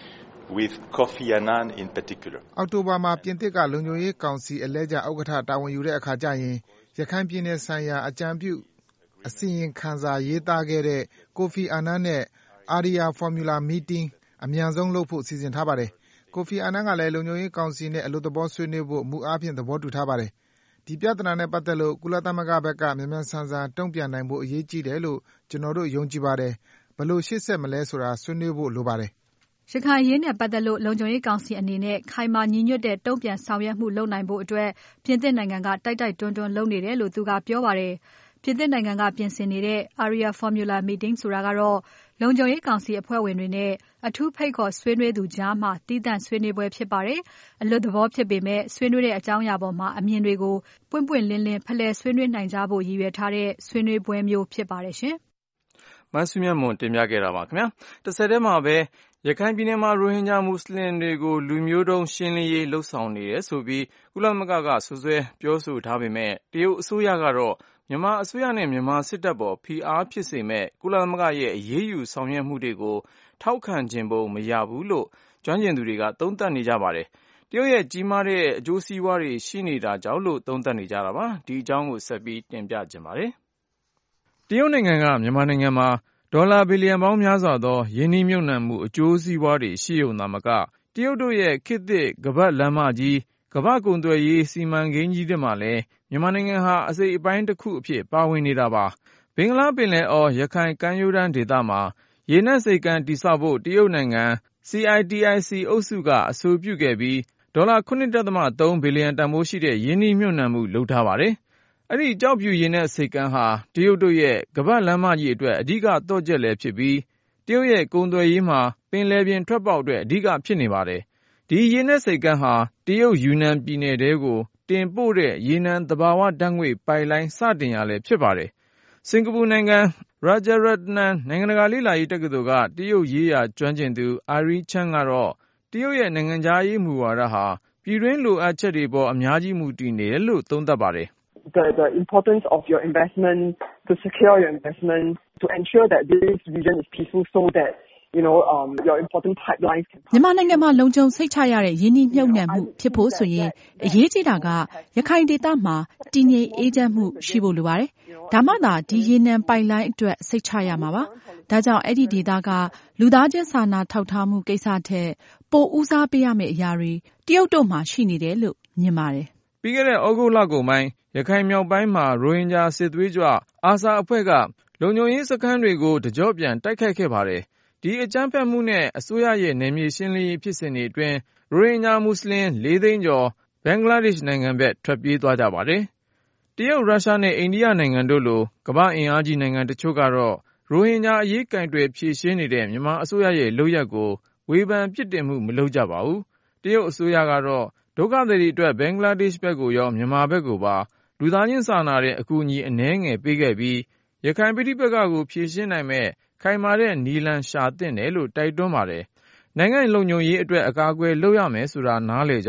with Kofi Annan in particular. အောက်တိုဘာမှာပြင်သစ်ကလုံခြုံရေးကောင်စီအလဲကျဥက္ကဋ္ဌတာဝန်ယူတဲ့အခါကျရင်ရခိုင်ပြည်နယ်ဆိုင်ရာအကြံပြုအစီရင်ခံစာရေးသားခဲ့တဲ့ Kofi Annan နဲ့ Area Formula Meeting အမြန်ဆုံးလုပ်ဖို့စီစဉ်ထားပါတယ်။ Kofi Annan ကလည်းလုံခြုံရေးကောင်စီနဲ့အလွတ်သဘောဆွေးနွေးဖို့မူအားဖြင့်သဘောတူထားပါတယ်။ဒီပြဿနာနဲ့ပတ်သက်လို့ကုလသမဂ္ဂဘက်ကမြန်မြန်ဆန်ဆန်တုံ့ပြန်နိုင်ဖို့အရေးကြီးတယ်လို့ကျွန်တော်တို့ယုံကြည်ပါတယ်။ဘယ်လိုရှေ့ဆက်မလဲဆိုတာဆွေးနွေးဖို့လိုပါတယ်။ရခိုင်အရေးနဲ့ပတ်သက်လို့လုံခြုံရေးကောင်စီအနေနဲ့ခိုင်မာညီညွတ်တဲ့တုံ့ပြန်ဆောင်ရွက်မှုလုပ်နိုင်ဖို့အတွက်ပြင်သစ်နိုင်ငံကတိုက်တိုက်တွန်းတွန်းလုပ်နေတယ်လို့သူကပြောပါတယ်။ပြင်သစ်နိုင်ငံကပြင်ဆင်နေတဲ့ Area Formula Meeting ဆိုတာကတော့လုံခြုံရေးကောင်စီအဖွဲ့ဝင်တွေနဲ့အထူးဖိတ်ခေါ်ဆွေးနွေးသူကြားမှာတည်တံ့ဆွေးနွေးပွဲဖြစ်ပါတယ်။အလွတ်သဘောဖြစ်ပေမဲ့ဆွေးနွေးတဲ့အကြောင်းအရာပေါ်မှာအမြင်တွေကိုပွင့်ပွင့်လင်းလင်းဖလှယ်ဆွေးနွေးနိုင်ကြဖို့ရည်ရွယ်ထားတဲ့ဆွေးနွေးပွဲမျိုးဖြစ်ပါတယ်ရှင်။မဆုမြတ်မွန်တင်ပြခဲ့တာပါခင်ဗျာ။တစ်ဆက်တည်းမှာပဲရခိုင်ပြည်နယ်မှာရိုဟင်ဂျာမွတ်စလင်တွေကိုလူမျိုးတုံးရှင်းလင်းရေးလှုပ်ဆောင်နေတယ်ဆိုပြီးကုလသမဂ္ဂကဆွဆွဲပြောဆိုထားပေမဲ့တရုတ်အစိုးရကတော့မြန်မာအစိုးရနဲ့မြန်မာစစ်တပ်ပေါ်ဖိအားဖြစ်စေမဲ့ကုလသမဂ္ဂရဲ့အရေးယူဆောင်ရွက်မှုတွေကိုထောက်ခံခြင်းပုံမရဘူးလို့ကျွမ်းကျင်သူတွေကသုံးသပ်နေကြပါတယ်။တရုတ်ရဲ့ကြီးမားတဲ့အကျိုးစီးပွားတွေရှိနေတာကြောင့်လို့သုံးသပ်နေကြတာပါ။ဒီအကြောင်းကိုဆက်ပြီးတင်ပြခြင်းပါတယ်။တရုတ်နိုင်ငံကမြန်မာနိုင်ငံမှာဒေါ်လာဘီလီယံပေါင်းများစွာသောယင်းနှိမ့်မြုပ်နှံမှုအကျိုးစီးပွားတွေရှိုံသာမကတရုတ်တို့ရဲ့ခေတ်သစ်ကမ္ဘာ့လမ်းမကြီးကမ္ဘာ့ကုန်သွယ်ရေးစီမံကိန်းကြီးတွေမှာလည်းမြန်မာနိုင်ငံဟာအစိတ်အပိုင်းတစ်ခုအဖြစ်ပါဝင်နေတာပါဘင်္ဂလားပင်လယ်အော်ရခိုင်ကမ်းရိုးတန်းဒေသမှာရေနက်ဆိပ်ကမ်းတည်ဆောက်ဖို့တရုတ်နိုင်ငံ စီ အိုင် တီ အိုင် စီ အုပ်စုကအဆိုပြုခဲ့ပြီးဒေါ်လာ ခုနစ် ဒသမ သုံး ဘီလီယံတန်ဖိုးရှိတဲ့ယင်းနှိမ့်မြုပ်နှံမှုလုပ်ထားပါတယ်။အဲ့ဒီကျောက်ဖြူရေနက်ဆိပ်ကမ်းဟာတရုတ်တို့ရဲ့ကမ္ဘာ့လမ်းမကြီးအတွက်အဓိကသော့ချက်လည်းဖြစ်ပြီးတရုတ်ရဲ့ကုန်သွယ်ရေးမှာပင်လယ်ပြင်ထွက်ပေါက်အတွက်အဓိကဖြစ်နေပါတယ်။ဒီရေနက်ဆိပ်ကမ်းဟာတရုတ်ယူနန်ပြည်နယ်ထဲကိုတင်ပို့တဲ့ရေနံသဘာဝဓာတ်ငွေ့ပိုက်လိုင်းစတင်ရလည်းဖြစ်ပါတယ်။စင်ကာပူနိုင်ငံ Rajaratnam နိုင်ငံတကာလေ့လာရေးတက္ကသိုလ်ကတရုတ်ရေးရာကျွမ်းကျင်သူ Irene Chang ကတော့တရုတ်ရဲ့နိုင်ငံခြားရေးမူဝါဒဟာပြည်တွင်းလိုအပ်ချက်တွေပေါ်အများကြီးမူတည်နေတယ်လို့သုံးသပ်ပါတယ်။ The, the importance of your investment, to secure your investment, to ensure that this region is peaceful so that you know um your important pipelines can မြန်မာနိုင်ငံမှာလုံခြုံစိတ်ချရတဲ့ယင်းနှိမ့်မြုပ်နှံမှုဖြစ်ဖို့ဆိုရင်အရေးကြီးတာကရခိုင်ဒေသမှာတည်ငြိမ်အေးချမ်းမှုရှိဖို့လိုပါတယ်။ဒါမှသာဒီရေနံပိုက်လိုင်းအတွက်စိတ်ချရမှာပါ။ဒါကြောင့်အဲ့ဒီဒေသကလူသားချင်းစာနာထောက်ထားမှုကိစ္စထက်ပိုဦးစားပေးရမယ့်အရာတွေတရုတ်တို့မှာရှိနေတယ်လို့မြင်ပါတယ်။ပြီးခဲ့တဲ့ဩဂုတ်လကုန်ပိုင်းရခိုင်မြောက်ပိုင်းမှာရိုဟင်ဂျာစစ်သွေးကြွအာဆာအဖွဲ့ကလုံခြုံရေးစခန်းတွေကိုတကြော့ပြန်တိုက်ခိုက်ခဲ့ပါတယ်။ဒီအကြမ်းဖက်မှုနဲ့အစိုးရရဲ့နယ်မြေရှင်းလင်းရေးဖြစ်စဉ်တွေအတွင်းရိုဟင်ဂျာမွတ်စလင်လေးသိန်းကျော်ဘင်္ဂလားဒေ့ရှ်နိုင်ငံဘက်ထွက်ပြေးသွားကြပါတယ်။တရုတ်ရုရှားနဲ့အိန္ဒိယနိုင်ငံတို့လိုကမ္ဘာ့အင်အားကြီးနိုင်ငံတချို့ကတော့ရိုဟင်ဂျာအရေးကင်တွယ်ဖြေရှင်းနေတဲ့မြန်မာအစိုးရရဲ့လုပ်ရပ်ကိုဝေဖန်ပြစ်တင်မှုမလုပ်ကြပါဘူး။တရုတ်အစိုးရကတော့ဒုက္ခသည်တွေအတွက်ဘင်္ဂလားဒေ့ရှ်ဘက်ကိုရောမြန်မာဘက်ကိုပါလူသားချင်းစာနာတဲ့အကူအညီအနည်းငယ်ပေးခဲ့ပြီးရခိုင်ပြည်ပကကိုဖြေရှင်းနိုင်မဲ့ခိုင်မာတဲ့နည်းလမ်းရှာသင့်တယ်လို့တိုက်တွန်းပါတယ်။နိုင်ငံလုံခြုံရေးအတွက်အကာအကွယ်လုပ်ရမယ်ဆိုတာနားလည်ကြောင်း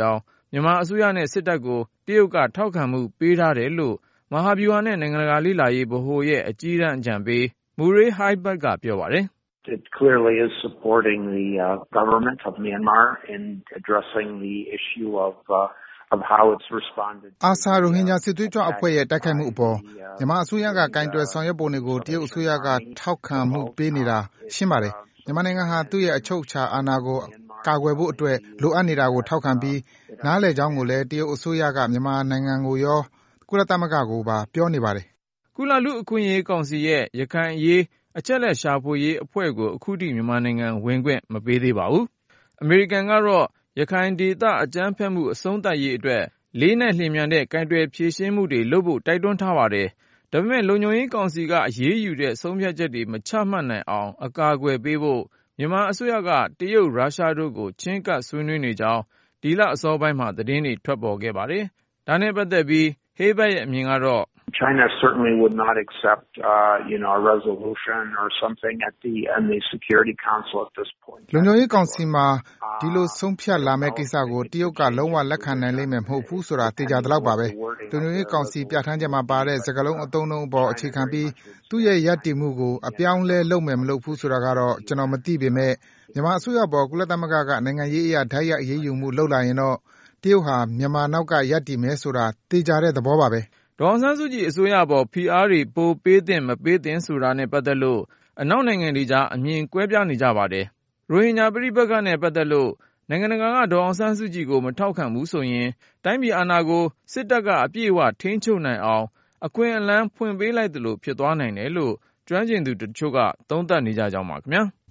မြန်မာအစိုးရနဲ့စစ်တပ်ကိုတရုတ်ကထောက်ခံမှုပေးထားတယ်လို့မဟာဗျူဟာနဲ့နိုင်ငံတကာလေ့လာရေးဗဟိုရဲ့အကြီးတန်းအကြံပေး Murray Highbutt ကပြောပါတယ်။ It clearly is supporting the uh, government of Myanmar in addressing the issue of uh, of how it's responded. အာဆာရိုဟင်ဂျာစစ်သွေးကြွအဖွဲ့ရဲ့တိုက်ခိုက်မှုအပေါ်မြန်မာအစိုးရကကင်တွယ်ဆောင်ရွက်ပုံတွေကိုတရုတ်အစိုးရကထောက်ခံမှုပေးနေတာရှင်းပါတယ်။မြန်မာနိုင်ငံဟာသူ့ရဲ့အချုပ်အခြာအာဏာကိုကာကွယ်ဖို့အတွက်လိုအပ်နေတာကိုထောက်ခံပြီးနားလည်ကြောင်းကိုလည်းတရုတ်အစိုးရကမြန်မာနိုင်ငံကိုရောကုလသမဂ္ဂကိုပါပြောနေပါတယ်။ကုလလူအခွင့်အရေးကောင်စီရဲ့ရခိုင်အရေးအချက်လက်ရှာဖွေရေးအဖွဲ့ကိုအခုထိမြန်မာနိုင်ငံဝင်ခွင့်မပေးသေးပါဘူး။အမေရိကန်ကတော့ရခိုင်ဒေသအကြမ်းဖက်မှုအဆုံးသတ်ရေးအတွက်လေးနက်လျင်မြန်တဲ့ကိုင်တွယ်ဖြေရှင်းမှုတွေလုပ်ဖို့တိုက်တွန်းထားပါတယ်။ဒါပေမဲ့လုံခြုံရေးကောင်စီကအရေးယူတဲ့ဆုံးဖြတ်ချက်တွေမချမှတ်နိုင်အောင်အကာအကွယ်ပေးဖို့မြန်မာအစိုးရကတရုတ်ရုရှားတို့ကိုချဉ်းကပ်ဆွေးနွေးနေကြောင်းဒီလအစောပိုင်းမှာသတင်းတွေထွက်ပေါ်ခဲ့ပါတယ်။ဒါနဲ့ပတ်သက်ပြီး Highbutt ရဲ့အမြင်ကတော့ China certainly would not accept, uh, you know, a resolution or something at the in the Security Council at this point. လုံခြုံရေးကောင်စီမှာဒီလိုဆုံးဖြတ်လာမယ့်ကိစ္စကိုတရုတ်ကလုံးဝလက်ခံနိုင်လိမ့်မယ်မဟုတ်ဘူးဆိုတာသိကြသလောက်ပါပဲ။လုံခြုံရေးကောင်စီပြဋ္ဌာန်းချက်မှာပါတဲ့စကားလုံးအသုံးအနှုန်းအပေါ်အခြေခံပြီးသူ့ရဲ့ရည်တည်မှုကိုအပြောင်းလဲလုပ်မယ်မလုပ်ဘူးဆိုတာကတော့ကျွန်တော်မသိပေမဲ့မြန်မာအစိုးရပေါ်ကုလသမဂ္ဂကနိုင်ငံရေးအရာဓာတ်ရိုက်အရေးယူမှုလုပ်လာရင်တော့တရုတ်ဟာမြန်မာနောက်ကရည်တည်မယ်ဆိုတာသိကြတဲ့သဘောပါပဲ။ဒေါ်အောင်ဆန်းစုကြည်အစိုးရပေါ်ဖိအားတွေပိုပေးသင့်မပေးသင့်ဆိုတာနဲ့ပတ်သက်လို့အနောက်နိုင်ငံတွေကြားအမြင်ကွဲပြားနေကြပါတယ်။ရိုဟင်ဂျာပြည်ပကနဲ့ပတ်သက်လို့နိုင်ငံတကာကဒေါ်အောင်ဆန်းစုကြည်ကိုမထောက်ခံဘူးဆိုရင်တိုင်းပြည်အာဏာကိုစစ်တပ်ကအပြည့်အဝထိန်းချုပ်နိုင်အောင်အခွင့်အလမ်းဖွင့်ပေးလိုက်သလိုဖြစ်သွားနိုင်တယ်လို့ကျွမ်းကျင်သူတချို့ကသုံးသပ်နေကြကြောင်းပါခင်ဗျာ။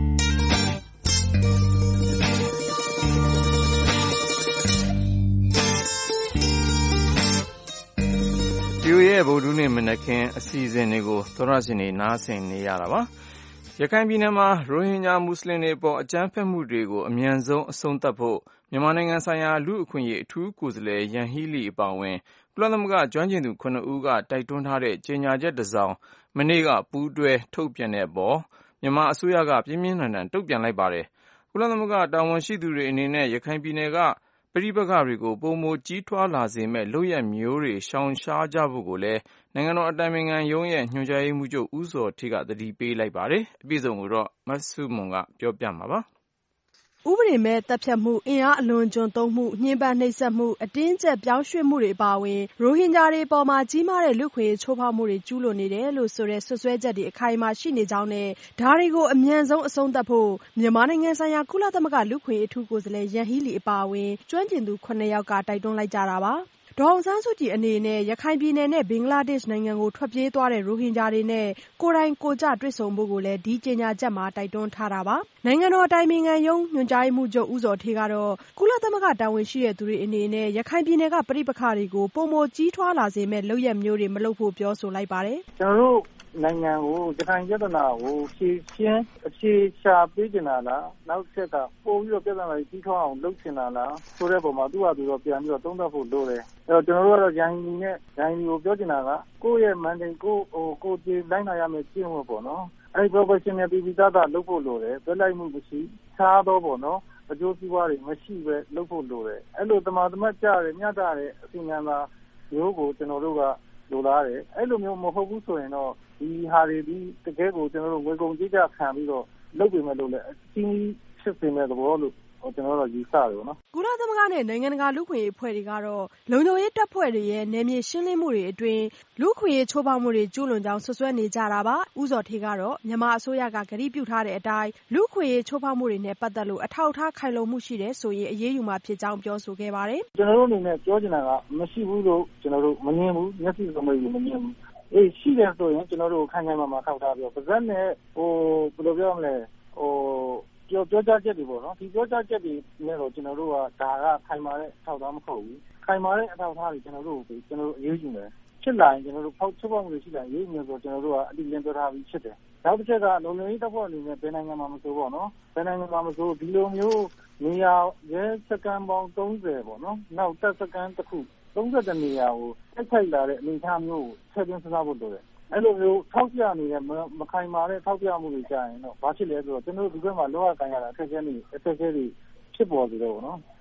ဗီအိုအေ ရဲ့ဗုဒ္ဓဟူးနေ့မနက်ခင်းအစီအစဉ်တွေကိုသောရရှင်တွေနားဆင်နေရတာပါ။ရခိုင်ပြည်နယ်မှာရိုဟင်ဂျာမွတ်စလင်တွေပေါ်အကြမ်းဖက်မှုတွေကိုအမြန်ဆုံးအဆုံးသတ်ဖို့မြန်မာနိုင်ငံဆိုင်ရာလူ့အခွင့်အရေးအထူးကိုယ်စားလှယ်ယန်ဟီးလီအပါအဝင်ကုလသမဂ္ဂကျွမ်းကျင်သူခုနှစ်ဦးကတိုက်တွန်းထားတဲ့ကြေညာချက်တစ်စောင်မနေ့ကပူးတွဲထုတ်ပြန်တဲ့အပေါ်မြန်မာအစိုးရကပြင်းပြင်းထန်ထန်တုံ့ပြန်လိုက်ပါတယ်။ကုလသမဂ္ဂတာဝန်ရှိသူတွေအနေနဲ့ရခိုင်ပြည်နယ်ကပဋိပက္ခတွေကိုပိုမိုကြီးထွားလာစေမယ့်လုပ်ရပ်မျိုးတွေရှောင်ရှားကြဖို့ကိုလည်းနိုင်ငံတော်အတိုင်ပင်ခံရုံးရဲ့ညွှန်ကြားရေးမှူးချုပ်ဦးဇော်ဌေးကသတိပေးလိုက်ပါတယ်။အပြည့်အစုံကိုတော့မဆုမွန်ကပြောပြမှာပါ။ဥပဒေမဲ့တပ်ဖြတ်မှုအင်အားအလွန်ကျွံသုံးမှုညှဉ်းပန်းနှိပ်စက်မှုအတင်းကျပ်ပြောင်းရွှေ့မှုတွေအပါအဝင်ရိုဟင်ဂျာတွေပေါ်မှာကြီးမားတဲ့လူ့အခွင့်အရေးချိုးဖောက်မှုတွေကျူးလွန်နေတယ်လို့ဆိုတဲ့ဆွဆွဲချက်တွေအခိုင်အမာရှိနေကြောင်းနဲ့ဒါတွေကိုအမြန်ဆုံးအဆုံးသတ်ဖို့မြန်မာနိုင်ငံဆိုင်ရာကုလသမဂ္ဂလူ့အခွင့်အရေးအထူးကိုယ်စားလှယ်ယန်ဟီးလီအပါအဝင်ကျွမ်းကျင်သူခုနှစ်ယောက်ကတိုက်တွန်းလိုက်ကြတာပါ။ဒေါ်အောင်ဆန်းစုကြည်အနေနဲ့ရခိုင်ပြည်နယ်နဲ့ဘင်္ဂလားဒေ့ရှ်နိုင်ငံကိုထွက်ပြေးသွားတဲ့ရိုဟင်ဂျာတွေနဲ့ကိုယ်တိုင်ကိုယ်ကျတွေ့ဆုံဖို့ကိုလည်းဒီကြေညာချက်မှာတိုက်တွန်းထားတာပါ။နိုင်ငံတော်အတိုင်ပင်ခံရုံးညွှန်ကြားရေးမှူးချုပ်ဦးဇော်ဌေးကတော့ကုလသမဂ္ဂတာဝန်ရှိတဲ့သူတွေအနေနဲ့ရခိုင်ပြည်နယ်ကပဋိပက္ခတွေကိုပိုမိုကြီးထွားလာစေမယ့်လုပ်ရပ်မျိုးတွေမလုပ်ဖို့ပြောဆိုလိုက်ပါတယ်။ကျွန်တော်တို့နိုင်ငံကိုရခိုင်ပြဿနာကိုဖြေရှင်းအခြေရှာပေးကျင်တာလားနောက်ချက်ကပို့ပြီးတော့ပြဿနာတွေကြီးထွားအောင်လုပ်ချင်တာလားဆိုတဲ့ပုံမှာသူ့ဟာသူတော့ပြန်ပြီးတော့သုံးသပ်ဖို့လိုတယ်အဲ့တော့ကျွန်တော်တို့ကတော့ရန်ကြီးနဲ့ရန်ကြီးကိုပြောချင်တာကကိုယ့်ရဲ့ mandate ကိုဟိုကိုယ်ဒီလိုက်နိုင်ရမယ်ကျင့်ဝတ်ပေါ့နော်အဲ့ဒီ professional ပြည်ပြည်သားသားလုပ်ဖို့လိုတယ်ပြလိုက်မှုမရှိခြားတော့ပေါ့နော်အကျိုးစီးပွားတွေမရှိပဲလုပ်ဖို့လိုတယ်အဲ့လိုတမာတမတ်ကြတယ်ညတာတဲ့အစီအမံသာမျိုးကိုကျွန်တော်တို့ကလိုလားတယ်အဲ့လိုမျိုးမဟုတ်ဘူးဆိုရင်တော့ဒီဟာတွေဒီတကယ်ကိုကျွန်တော်တို့ဝေကုံကြီးကြခံပြီးတော့လုပ်ပြင်မဲ့လို့လည်းအချင်းဖြစ်ပြင်မဲ့သဘောလို့ကျွန်တော်တို့ယူဆတယ်နော်ကုလသမဂ္ဂနဲ့နိုင်ငံတကာလူ့အခွင့်အရေးအဖွဲ့တွေကတော့လုံခြုံရေးတပ်ဖွဲ့တွေရဲ့နယ်မြေရှင်းလင်းမှုတွေအတွင်းလူ့အခွင့်အရေးချိုးဖောက်မှုတွေကျူးလွန်ကြောင်းဆွဆွဲနေကြတာပါ။ဦးဇော်ဌေးကတော့မြန်မာအစိုးရကကတိပြုထားတဲ့အတိုင်းလူ့အခွင့်အရေးချိုးဖောက်မှုတွေနဲ့ပတ်သက်လို့အထောက်အထားခိုင်လုံမှုရှိတယ်ဆိုရင်အရေးယူမှာဖြစ်ကြောင်းပြောဆိုခဲ့ပါတယ်။ကျွန်တော်တို့အနေနဲ့ပြောချင်တာကမရှိဘူးလို့ကျွန်တော်တို့မငြင်းဘူးမျက်စိစုံမရဘူးမငြင်းဘူးအေးရှိတယ်ဆိုရင်ကျွန်တော်တို့ခိုင်ခိုင်မာမာထောက်ထားပြောပါဇက်နဲ့ဟိုဘယ်လိုပြောမလဲဟိုပြောပြောကြချက်တွေပေါ့နော်ဒီပြောကြချက်တွေနဲ့တော့ကျွန်တော်တို့ကဒါကခိုင်မာတဲ့ထောက်ထားမဟုတ်ဘူးခိုင်မာတဲ့အထောက်ထားတွေကျွန်တော်တို့ကျွန်တော်တို့အရေးယူမယ်ဖြစ်လာရင်ကျွန်တော်တို့ဖောက်ချုပ်ပေါက်မှုတွေရှိလာရေးမျိုးဆိုကျွန်တော်တို့ကအတိအကျပြောထားပြီးဖြစ်တယ်နောက်တစ်ချက်ကလုံလုံရေးတပ်ဖွဲ့အနေနဲ့ဘယ်နိုင်ငံမှာမဆိုပေါ့နော်ဘယ်နိုင်ငံမှာမဆိုဒီလိုမျိုးနေရာရဲစကန်ပေါင်းသုံးဆယ်ပေါ့နော်နောက်တပ်စကန်တစ်ခုသုံးဆယ်နေရာကိုတိုက်ခိုက်လာတဲ့အနေအထားမျိုးကိုဆက်ပြီးစဉ်းစားဖို့လိုတယ်အဲ့လိုမျိုးထောက်ပြနေတဲ့မခိုင်မာတဲ့ထောက်ပြမှုတွေကြာရင်တော့ဘာဖြစ်လဲဆိုတော့ကျွန်တော်တို့ဒီဘက်မှာလောကကန်ရတာအခက်အခဲတွေအခက်အခဲတွေဖြစ်ပေါ်နေတယ်ပေါ့နော်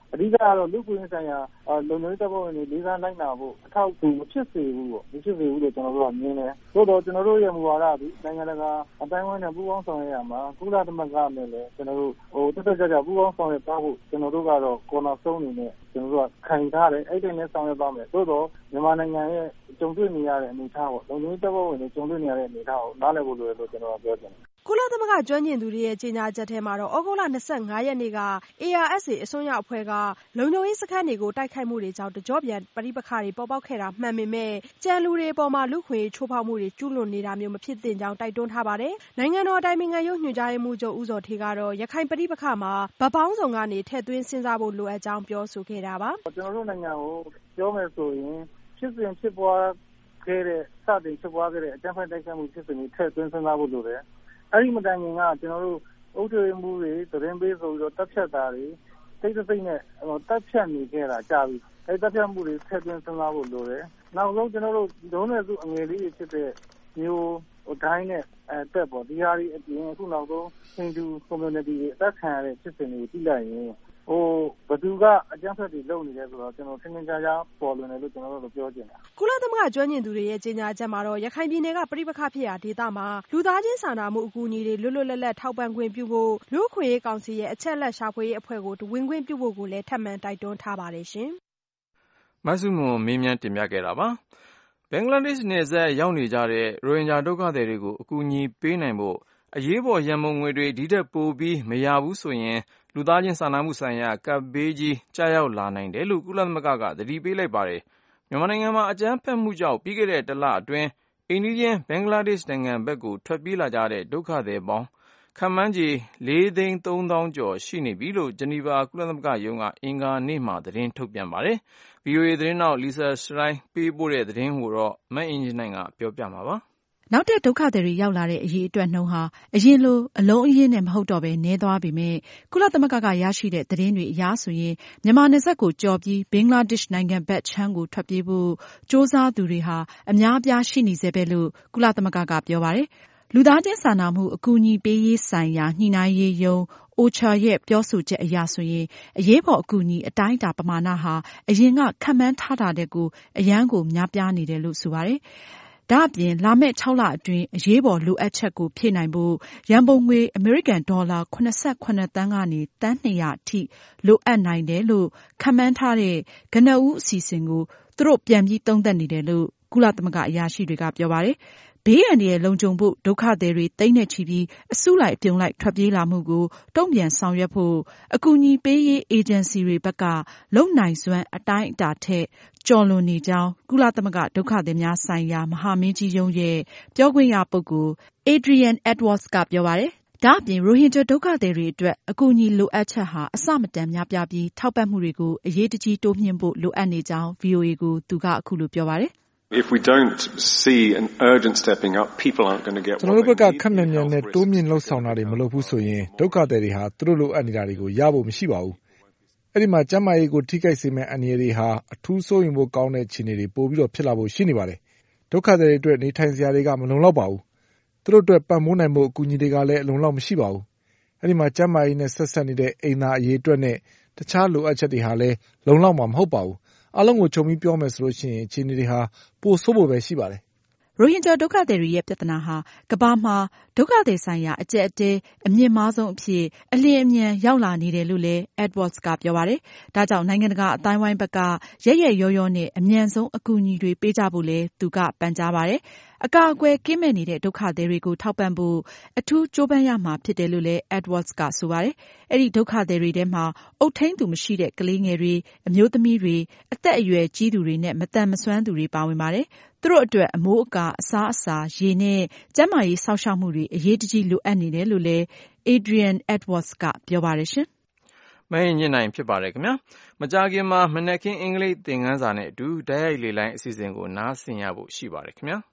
အဓိကကတော့လူ့ခွင့်ဆိုင်ရာလုံခြုံရေးတပ်ဖွဲ့ဝင်တွေလေးစားလိုက်နာဖို့အထောက်အကူမဖြစ်စေဘူးပေါ့မဖြစ်စေဘူးလို့ကျွန်တော်တို့ကမြင်တယ်သို့တော့ကျွန်တော်တို့ရဲ့မူဝါဒသည်နိုင်ငံတကာအတိုင်းအဝန်နဲ့ပူးပေါင်းဆောင်ရွက်ရမှာကုလသမဂ္ဂနဲ့လည်းကျွန်တော်တို့ဟိုတက်တက်ကြကြပူးပေါင်းဆောင်ရွက်ပါဖို့ကျွန်တော်တို့ကတော့ကော်နာဆုံးအနေနဲ့ကျွန်တော်တို့ကခံထားတယ်အဲ့ဒီနဲ့ဆောင်ရွက်ပါမယ်သို့တော့မြန်မာနိုင်ငံရဲ့ကြုံတွေ့နေရတဲ့အနေအထားပေါ့လုံခြုံရေးတပ်ဖွဲ့ဝင်တွေကြုံတွေ့နေရတဲ့အနေအထားကိုနားလည်ဖို့လိုတယ်လို့ကျွန်တော်ကပြောချင်တယ်ကုလသမဂ္ဂကျွမ်းကျင်သူတွေရဲ့ကြေညာချက်ထဲမှာတော့ဩဂုတ်လ၂၅ရက်နေ့က A R S A အစွန်းရောက်အဖွဲ့ကလုံခြုံရေးစခန်းတွေကိုတိုက်ခိုက်မှုတွေကြောင့်တကြော့ပြန်ပဋိပက္ခတွေပေါ်ပေါက်ခဲ့တာမှန်ပေမဲ့ကြံလူတွေအပေါ်မှာလူ့ခွင့်ရေးချိုးဖောက်မှုတွေကျူးလွန်နေတာမျိုးမဖြစ်သင့်ကြောင်းတိုက်တွန်းထားပါတယ်။နိုင်ငံတော်အတိုင်ပင်ခံရုံးညွှန်ကြားရေးမှူးချုပ်ဦးဇော်ဌေးကတော့ရခိုင်ပဋိပက္ခမှာဗတ်ပေါင်းစုံကနေထည့်သွင်းစဉ်းစားဖို့လိုအပ်ကြောင်းပြောဆိုခဲ့တာပါ။ကျွန်တော်တို့နိုင်ငံကိုပြောမယ်ဆိုရင်ဖြစ်စဉ်ဖြစ်ပွားခဲ့တဲ့စတင်ဖြစ်ပွားခဲ့တဲ့အကြမ်းဖက်တိုက်ခိုက်မှုဖြစ်စဉ်တွေထည့်သွင်းစဉ်းစားဖို့လိုတယ်။အဲ့ဒီမတိုင်ခင်ကကျွန်တော်တို့အုပ်ချုပ်ရေးမှုတွေသတင်းပေးဆိုပြီးတော့တပ်ဖြတ်တာတွေစိတ်စိတ်နဲ့တပ်ဖြတ်နေခဲ့တာကြာပြီအဲ့တပ်ဖြတ်မှုတွေထည့်သွင်းစဉ်းစားဖို့လိုတယ်နောက်ဆုံးကျွန်တော်တို့ဒုံးနယ်စုအငယ်လေးတွေဖြစ်တဲ့မျိုးဟိုတိုင်းနဲ့အဲတက်ပေါ့ဒီဟာတွေအပြင်အခုနောက်ဆုံးဟိန္ဒူ community တွေအသက်ခံရတဲ့ဖြစ်စဉ်တွေကိုကြည့်လိုက်ရင်ဟိုဘသူကအကြမ်းဖက်တွေလုပ်နေတယ်ဆိုတော့ကျွန်တော်သင်္ကြန်ကြားကြားပေါ်လွင်တယ်လို့ကျွန်တော်တို့ပြောချင်တယ်ကုလသမဂ္ဂကျွမ်းကျင်သူတွေရဲ့ကြေညာချက်မှာတော့ရခိုင်ပြည်နယ်ကပြည်ပခဖြစ်ရာဒေသမှာလူသားချင်းစာနာမှုအကူအညီတွေလွတ်လွတ်လပ်လပ်ထောက်ပံ့ခွင့်ပြုဖို့လူ့အခွင့်အရေးကောင်စီရဲ့အချက်အလက်ရှာဖွေရေးအဖွဲ့ကိုဝင်ခွင့်ပြုဖို့ကိုလည်းထပ်မံတိုက်တွန်းထားပါတယ်ရှင်မဆုမွန်မေးမြန်းတင်ပြခဲ့တာပါဘင်္ဂလားဒေ့ရှ်နယ်စပ်ရောက်နေကြတဲ့ရိုဟင်ဂျာဒုက္ခသည်တွေကိုအကူအညီပေးနိုင်ဖို့အရေးပေါ်ရန်ပုံငွေတွေဒီထက်ပိုပြီးမရဘူးဆိုရင်လူသားချင်းစာနာမှုဆိုင်ရာကပ်ဘေးကြီးကျရောက်လာနိုင်တယ်လို့ကုလသမဂ္ဂကသတိပေးလိုက်ပါတယ်မြန်မာနိုင်ငံမှာအကြမ်းဖက်မှုကြောင့်ပြီးခဲ့တဲ့တလအတွင်းအိန္ဒိယဘင်္ဂလားဒေ့ရှ်နိုင်ငံဘက်ကိုထွက်ပြေးလာကြတဲ့ဒုက္ခသည်ပေါင်းခန့်မှန်းခြေလေးသိန်းသုံးသောင်းကျော်ရှိနေပြီလို့ဂျနီဗာကုလသမဂ္ဂရုံးကအင်္ဂါနေ့မှာသတင်းထုတ်ပြန်ပါတယ်။ ဗွီအိုအေသတင်းထောက် Lisa Schlein ပေးပို့တဲ့သတင်းကိုတော့မအင်ကြင်းနိုင်ကပြောပြမှာပါ။နောက်တဲ့ဒုက္ခသည်တွေရောက်လာတဲ့အရေးအတွက်နှုန်းဟာအရင်လိုအလုံးအရင်းနဲ့မဟုတ်တော့ဘဲနည်းသွားပေမဲ့ကုလသမဂ္ဂကရရှိတဲ့သတင်းတွေအရဆိုရင်မြန်မာနယ်စပ်ကိုကျော်ပြီးဘင်္ဂလားဒေ့ရှ်နိုင်ငံဘက်ခြမ်းကိုထွက်ပြေးဖို့စ조사သူတွေဟာအများအပြားရှိနေစေပဲလို့ကုလသမဂ္ဂကပြောပါတယ်။လူသားချင်းစာနာမှုအကူအညီပေးရေးဆိုင်ရာညှိနှိုင်းရေးရုံး အိုချာ ရဲ့ပြောဆိုချက်အရဆိုရင်အရေးပေါ်အကူအညီအတိုင်းအတာပမာဏဟာအရင်ကခန့်မှန်းထားတာတဲ့ကိုအရန်ကိုများပြားနေတယ်လို့ဆိုပါတယ်။ဒါ့အပြင်လာမယ့်ခြောက်လအတွင်းအရေးပေါ်လိုအပ်ချက်ကိုဖြည့်နိုင်ဖို့ရန်ပုံငွေအမေရိကန်ဒေါ်လာ၇၇သန်းကနေသန်း၂ရာအထိလိုအပ်နိုင်တယ်လို့ခန့်မှန်းထားတဲ့ကနဦးအစီအစဉ်ကိုသူတို့ပြန်ပြီးသုံးသပ်နေတယ်လို့ကုလသမဂ္ဂအရာရှိတွေကပြောပါတယ်။ဘေးအန္တရာယ်လုံခြုံဖို့ဒုက္ခသည်တွေသိန်းနဲ့ချီပြီးအစုလိုက်အပြုံလိုက်ထွက်ပြေးလာမှုကိုတုံ့ပြန်ဆောင်ရွက်ဖို့အကူအညီပေးရေးအေဂျင်စီတွေဘက်ကလုပ်နိုင်စွမ်းအတိုင်းအတာထက်ကျော်လွန်နေကြောင်းကုလသမဂ္ဂဒုက္ခသည်များဆိုင်ရာမဟာမင်းကြီးရုံးရဲ့ပြောခွင့်ရပုဂ္ဂိုလ် Adrian Edwards ကပြောပါတယ်။ဒါ့အပြင်ရိုဟင်ဂျာဒုက္ခသည်တွေအတွက်အကူအညီလိုအပ်ချက်ဟာအဆမတန်များပြားပြီးထောက်ပံ့မှုတွေကိုအရေးတကြီးတိုးမြှင့်ဖို့လိုအပ်နေကြောင်း ဗွီအိုအေ ကိုသူကအခုလိုပြောပါတယ်။ If we don't see an urgent stepping up, people aren't going to get what they need. ကျွန်တော်တို့ဘက်ကခက်မြန်မြန်နဲ့တိုးမြင့်လှုပ်ဆောင်တာတွေမလုပ်ဘူးဆိုရင်ဒုက္ခသည်တွေဟာသူတို့လိုအပ်နေတာတွေကိုရဖို့မရှိပါဘူး။အဲ့ဒီမှာကျန်းမာရေးကိုထိခိုက်စေမယ့်အန္တရာယ်တွေဟာအထူးစိုးရိမ်ဖို့ကောင်းတဲ့အခြေအနေတွေပိုပြီးတော့ဖြစ်လာဖို့ရှိနေပါတယ်။ဒုက္ခသည်တွေအတွက်နေထိုင်စရာတွေကမလုံလောက်ပါဘူး။သူတို့အတွက်ပံ့ပိုးနိုင်ဖို့အကူအညီတွေကလည်းအလုံလောက်မရှိပါဘူး။အဲ့ဒီမှာကျန်းမာရေးနဲ့ဆက်ဆက်နေတဲ့အိမ်သာအရေးအတွက်နဲ့တခြားလိုအပ်ချက်တွေဟာလည်းလုံလောက်မှာမဟုတ်ပါဘူး။အားလုံးကိုခြုံပြီးပြောမယ်ဆိုလို့ရှိရင်အခြေအနေတွေဟာပိုဆိုးဖို့ပဲရှိပါတယ်။ရိုဟင်ဂျာဒုက္ခသည်တွေရဲ့ပြဿနာဟာကမ္ဘာမှာဒုက္ခသည်ဆိုင်ရာအကျပ်အတည်းအမြင့်မားဆုံးအဖြစ်အလျင်အမြန်ရောက်လာနေတယ်လို့လည်း Edwards ကပြောပါတယ်။ဒါကြောင့်နိုင်ငံတကာအသိုင်းအဝိုင်းဘက်ကရက်ရက်ရောရောနဲ့အမြန်ဆုံးအကူအညီတွေပေးကြဖို့လည်းသူကပန်ကြားပါတယ်။အကာအကွယ်ကင်းမဲ့နေတဲ့ဒုက္ခသည်တွေကိုထောက်ပံ့ဖို့အထူးကြိုးပမ်းရမှာဖြစ်တယ်လို့လည်း Edwards ကဆိုပါတယ်။အဲဒီဒုက္ခသည်တွေထဲမှာအုပ်ထိန်းသူမရှိတဲ့ကလေးငယ်တွေအမျိုးသမီးတွေအသက်အရွယ်ကြီးသူတွေနဲ့မသန်မစွမ်းသူတွေပါဝင်ပါတယ်။သူတို့အတွက်အမိုးအကာအစားအစာရေနဲ့ကျန်းမာရေးစောင့်ရှောက်မှုတွေအရေးတကြီးလိုအပ်နေတယ်လို့လည်း Adrian Edwards ကပြောပါတယ်ရှင်။မအင်ကြင်းနိုင်ဖြစ်ပါတယ်ခင်ဗျာ။မကြာခင်မှာမနက်ခင်းအင်္ဂလိပ်သင်ခန်းစာနဲ့အတူတိုက်ရိုက်လေလိုင်းအစီအစဉ်ကိုနားဆင်ရဖို့ရှိပါတယ်ခင်ဗျာ။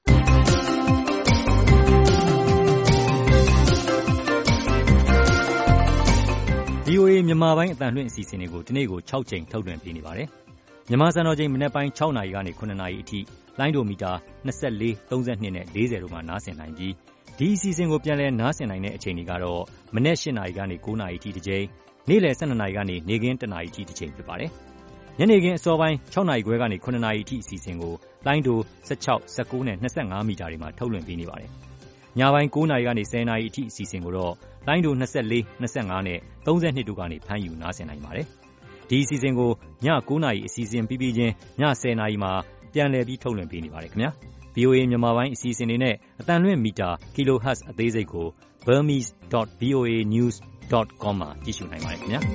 ဗွီအိုအေမြန်မာပိုင်းအသံလွှင့်အစီအစဉ်တွေကိုဒီနေ့ကို၆ချိန်ထုတ်လွှင့်ပေးနေပါတယ်။မြန်မာစံတော်ချိန်မနက်ပိုင်း၆နာရီကနေ၇နာရီအထိလိုင်းဒိုမီတာ၂၄၊၃၂နဲ့၄၀တို့မှာနားဆင်နိုင်ပြီးဒီအစီအစဉ်ကိုပြန်လည်နားဆင်နိုင်တဲ့အချိန်တွေကတော့မနက်၈နာရီကနေ၉နာရီအထိတစ်ကြိမ်ညနေ့လယ် ၁၂ နာရီကနေနေ့ခင်း တစ်နာရီအထိတစ်ချိန်ဖြစ်ပါတယ်။ညနေခင်းအစောပိုင်း ၆ နာရီခွဲကနေ ၇ နာရီအထိအစီအစဉ်ကိုလိုင်းတို ၁၆, ၁၉ နဲ့ ၂၅ မီတာတွေမှာထုတ်လွှင့်ပေးနေပါတယ်။ညပိုင်း ၉ နာရီကနေ ၁၀ နာရီအထိအစီအစဉ်ကိုတော့လိုင်းတို ၂၄, ၂၅ နဲ့ ၃၂ တို့ကနေဖမ်းယူနားဆင်နိုင်ပါတယ်။ဒီအစီအစဉ်ကိုည ၉ နာရီအစီအစဉ်ပြီးပြီးချင်းည ၁၀ နာရီမှာပြန်လည်ပြီးထုတ်လွှင့်ပေးနေပါတယ်ခင်ဗျာ။ ဗွီအိုအေ မြန်မာပိုင်းအစီအစဉ်တွေနဲ့အသံလွှင့်မီတာ kilohertz အသေးစိတ်ကို burmese dot voa news dot com မှာကြည့်ရှုနိုင်ပါတယ်ခင်ဗျာ။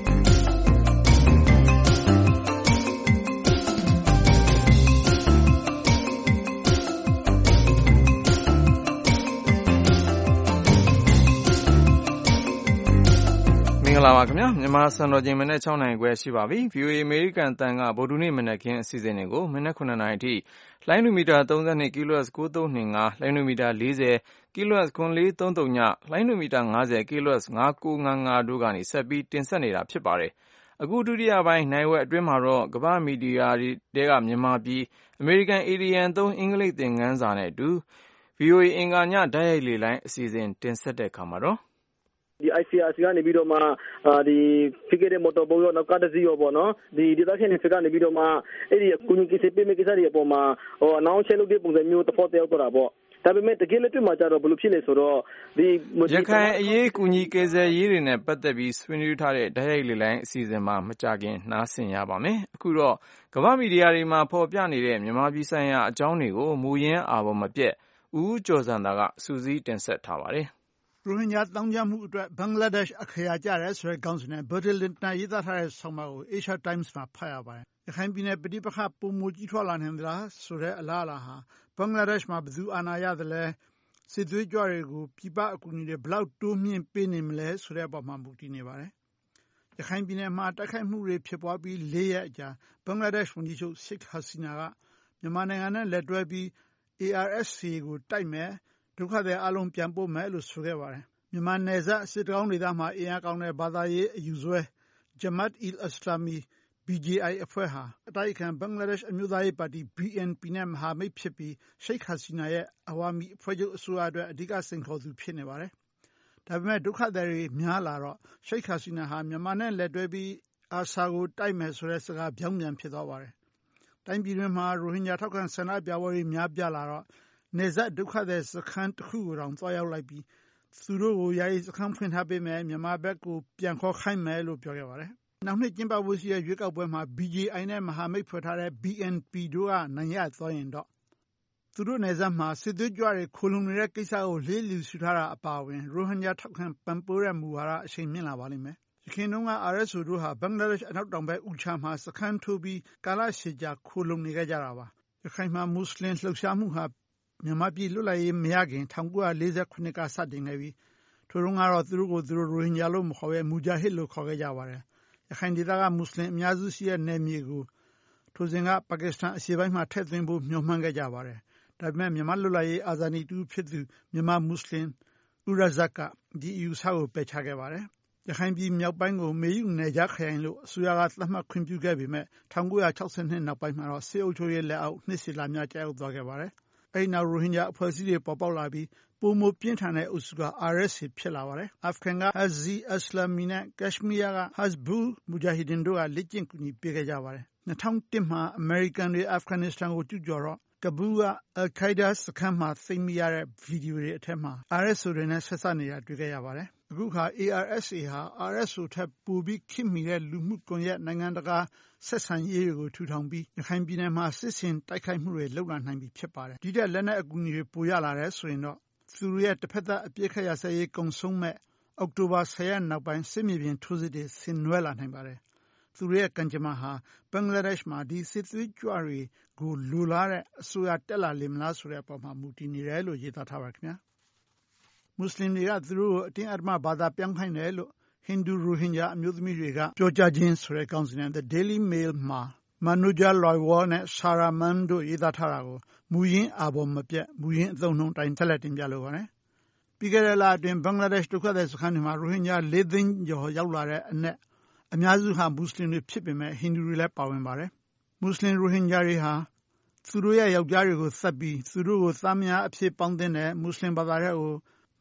မင်္ဂလာပါခင်ဗျာမြန်မာစံတော်ချိန်မနေ့ ၆ နာရီခွဲရှိပါပြီ ဗီအိုအေ အမေရိကန်အသံကဗုဒ္ဓဟူးနေ့မနက်ခင်းအစီအစဉ်တွေကိုမနက် ၇ နာရီအထိလိုင်းဒူမီတာ ၃၂ kilohertz ၉၃၂၅ လိုင်းဒူမီတာ ၄၀ kilohertz ၇၄၃၀ လိုင်းဒူမီတာ ၅၀ kilohertz ၅၉၅၅ တို့ကနေဆက်ပြီးတင်ဆက်နေတာဖြစ်ပါတယ်။အခုဒုတိယပိုင်းနိုင်ဝက်အတွင်းမှာတော့ကမ္ဘာမီဒီယာတွေကမြန်မာပြည်အမေရိကန် A D N သုံးအင်္ဂလိပ်သင်ခန်းစာနဲ့အတူ ဗီအိုအေ အင်္ဂါညတိုက်ရိုက်လေလိုင်းအစီအစဉ်တင်ဆက်တဲ့အခါမှာတော့ဒီ I C R C ကနေပြီးတော့မှဒီဖိခဲ့တဲ့မော်တော်ဘုတ်ရောနောက်ကတစီရောပေါ့နော်ဒီဒေသခံတွေကနေပြီးတော့မှအဲ့ဒီကုညကိစ္စပေးမယ့်ကိစ္စတွေအပေါ်မှာဟိုအနောက်ချဲလုပ်တဲ့ပုံစံမျိုးတစ်ဖောက်တယောက်တော့တာပေါ့ဒါပေမဲ့တကယ်လက်တွေ့မှာကျတော့ဘယ်လိုဖြစ်လဲဆိုတော့ဒီရခိုင်အရေးကုညကယ်ဆယ်ရေးတွေနဲ့ပတ်သက်ပြီးဆွေးနွေးထားတဲ့တိုက်ရိုက်လေလိုင်းအစီအစဉ်မှာမကြခင်နားဆင်ရပါမယ်အခုတော့ကမ္ဘာမီဒီယာတွေမှာဖော်ပြနေတဲ့မြန်မာပြည်ဆိုင်ရာအကြောင်းတွေကိုမူရင်းအာဘော်မပြတ်ဦးကျော်စံသာကစူးစီးတင်ဆက်ထားပါတယ်ရိုဟင်ဂျာတောင်းကြမှုအတွက်ဘင်္ဂလားဒေ့ရှ်အခရာကြတယ်ဆိုတဲ့ခေါင်းစဉ်နဲ့ Bertil Lintner ရေးသားထားတဲ့ဆောင်းပါးကို Asia Times မှာဖတ်ရပါတယ်။ရခိုင်ပြည်နယ်ပဋိပက္ခပိုမိုကြီးထွားလာနိုင်သလားဆိုတဲ့အလားအလာဟာဘင်္ဂလားဒေ့ရှ်မှာဘယ်သူအာဏာရသလဲစစ်သွေးကြွတွေကိုပြည်ပအကူအညီတွေဘယ်လောက်တိုးမြင့်ပေးနေမလဲဆိုတဲ့အပေါ်မှာမူတည်နေပါတယ်။ရခိုင်ပြည်နယ်မှာတိုက်ခိုက်မှုတွေဖြစ်ပွားပြီးလေးရက်အကြာဘင်္ဂလားဒေ့ရှ်ဝန်ကြီးချုပ် Sheikh Hasina ကမြန်မာနိုင်ငံနဲ့လက်တွဲပြီး A R S C ကိုတိုက်မယ်ဒုက္ခသည်အလုံးပြန်ပို့မယ်လို့ဆိုခဲ့ပါတယ်မြန်မာနယ်စပ်စစ်တောင်းဒေသမှာအင်အားကောင်းတဲ့ဘာသာရေးအယူဆွဲ Jamaat-e-Islami B J I အဖွဲ့ဟာအတိုက်အခံဘင်္ဂလားဒေ့ရှ်အမျိုးသားရေးပါတီ B N P နဲ့မဟာမိတ်ဖြစ်ပြီး Sheikh Hasina ရဲ့အဝါမီအဖွဲ့ချုပ်အစိုးရအတွက်အဓိကစိန်ခေါ်သူဖြစ်နေပါတယ်။ဒါပေမဲ့ဒုက္ခသည်တွေများလာတော့ Sheikh Hasina ဟာမြန်မာနဲ့လက်တွဲပြီးအာဆာကိုတိုက်မယ်ဆိုတဲ့စကားပြောင်းပြန်ဖြစ်သွားပါတယ်။တိုင်းပြည်တွင်းမှာရိုဟင်ဂျာထောက်ခံဆန္ဒပြပွဲတွေများပြားလာတော့နယ်စပ်ဒုက္ခသည်စခန်းတစ်ခုကိုတောင်သွားရောက်လိုက်ပြီးသူတို့ကိုယာယီစခန်းဖွင့်ထားပေးမယ်မြန်မာဘက်ကိုပြန်ခေါ်ခိုင်းမယ်လို့ပြောခဲ့ပါတယ်။နောက်နှစ်ကျင်းပဖို့ရှိတဲ့ရွေးကောက်ပွဲမှာ B J I နဲ့မဟာမိတ်ဖွဲ့ထားတဲ့ B N P တို့ကနိုင်ရသွားရင်တော့သူတို့နယ်စပ်မှာစစ်သွေးကြွတွေခိုလုံနေတဲ့ကိစ္စကိုလေးလူရှုထားတာအပါအဝင်ရိုဟင်ဂျာထောက်ခံပံ့ပိုးတဲ့မူဝါဒအရှိန်မြင့်လာပါလိမ့်မယ်။ရခိုင်တုန်းက R S O တို့ဟာဘင်္ဂလားဒေ့ရှ်အနောက်တောင်ဘက်ဦးချာမှာစခန်းထိုးပြီးကာလရှည်ကြာခိုလုံနေခဲ့ကြတာပါ။ရခိုင်မှာမွတ်စလင်လှုပ်ရှားမှုဟာမြန်မာပြည်လွတ်လပ်ရေးမရခင်၁၉၄၇ကစတင်ခဲ့ပြီးထိုတုန်းကတော့သူတို့ကိုသူတို့ရိုဟင်ဂျာလို့မခေါ်ဘဲမူဂျာဟစ်လို့ခေါ်ခဲ့ကြပါတယ်။ရခိုင်ဒေသကမွတ်စလင်အများစုရှိတဲ့နယ်မြေကိုထိုစဉ်ကပါကစ္စတန်အရှေ့ပိုင်းမှာထည့်သွင်းဖို့မျှော်မှန်းခဲ့ကြပါတယ်။ဒါပေမဲ့မြန်မာလွတ်လပ်ရေးအာဇာနည်တူဖြစ်သူမြန်မာမွတ်စလင်ဦးရဇတ်ကဒီအယူဆကိုပယ်ချခဲ့ပါတယ်။ရခိုင်ပြည်မြောက်ပိုင်းကိုမေယုနယ်ကြားခရိုင်လို့အစိုးရကသတ်မှတ်ခွင့်ပြုခဲ့ပေမဲ့၁၉၆၂နောက်ပိုင်းမှာတော့စစ်အုပ်ချုပ်ရေးလက်အောက်နှစ်ရှည်လများကျရောက်သွားခဲ့ပါတယ်။အဲဒီနောက်ရိုဟင်ဂျာအဖွဲ့အစည်းတွေပေါ်ပေါက်လာပြီးပိုမိုပြင်းထန်တဲ့အုပ်စုက R S C ဖြစ်လာပါတယ်။အာဖဂန်က Hazi Aslami နဲ့ကက်ရှ်မီးယားက Hizbul Mujahideen တို့ကလက်ကျင့်ကူညီပေးခဲ့ကြပါတယ်။၂၀၀၁မှာအမေရိကန်တွေအာဖဂန်နစ္စတန်ကိုကျူးကျော်တော့ကဘူးကအယ်ခိုင်းဒါးစခန်းမှာသိမ်းမိရတဲ့ဗီဒီယိုတွေအထက်မှာ R S O တွေနဲ့ဆက်စပ်နေတာတွေ့ခဲ့ရပါတယ်။အခုခါ A R S A ဟာ R S O ထက်ပိုပြီးခေတ်မီတဲ့လူမှုကွန်ရက်နိုင်ငံတကာဆက်ဆံရေးတွေကိုထူထောင်ပြီးရခိုင်ပြည်နယ်မှာစစ်ဆင်တိုက်ခိုက်မှုတွေလုပ်လာနိုင်ပြီဖြစ်ပါတယ်။ဒီတဲ့လက်နက်အကူအညီတွေပိုရလာတဲ့ဆိုရင်တော့သူတို့ရဲ့တစ်ဖက်သက်အပြစ်ခတ်ရစဲရေးကုံဆုံးမဲ့အောက်တိုဘာ၁၀ရက်နောက်ပိုင်းစစ်မြေပြင်ထိုးစစ်တွေဆင်နွှဲလာနိုင်ပါတယ်။သူတို့ရဲ့ကံကြမ္မာဟာဘင်္ဂလားဒေ့ရှ်မှာဒီစစ်သွေးကြွတွေကိုလိုလားတဲ့အစိုးရတက်လာလိမ့်မလားဆိုတဲ့အပေါ်မှာမူတည်နေတယ်လို့ရေးသားထားပါခင်ဗျာ။မွတ်စလင်တွေကသူတို့ကိုအတင်းအဓမ္မဘာသာပြောင်းခိုင်းတယ်လို့ဟိန္ဒူရိုဟင်ဂျာအမျိုးသမီးတွေကပြောကြားခြင်းဆိုတဲ့ခေါင်းစဉ်နဲ့ The Daily Mail မှာ Manuja Loiwal နဲ့ Sarah Mann တို့ရေးသားထားတာကိုမူရင်းအာဘော်မပြတ်မူရင်းအသုံးနှုန်းတိုင်းဆက်လက်တင်ပြလိုပါတယ်။ပြီးခဲ့တဲ့လအတွင်းဘင်္ဂလားဒေ့ရှ်ဒုက္ခသည်စခန်းတွေမှာရိုဟင်ဂျာလေးသိန်းကျော်ရောက်လာတဲ့အနက်အများစုဟာမွတ်စလင်တွေဖြစ်ပေမဲ့ဟိန္ဒူတွေလည်းပါဝင်ပါတယ်။မွတ်စလင်ရိုဟင်ဂျာတွေဟာသူတို့ရဲ့ယောက်ျားတွေကိုသတ်ပြီးသူတို့ကိုသားမယားအဖြစ်ပေါင်းသင်းတဲ့မွတ်စလင်ဘာသာတွေကို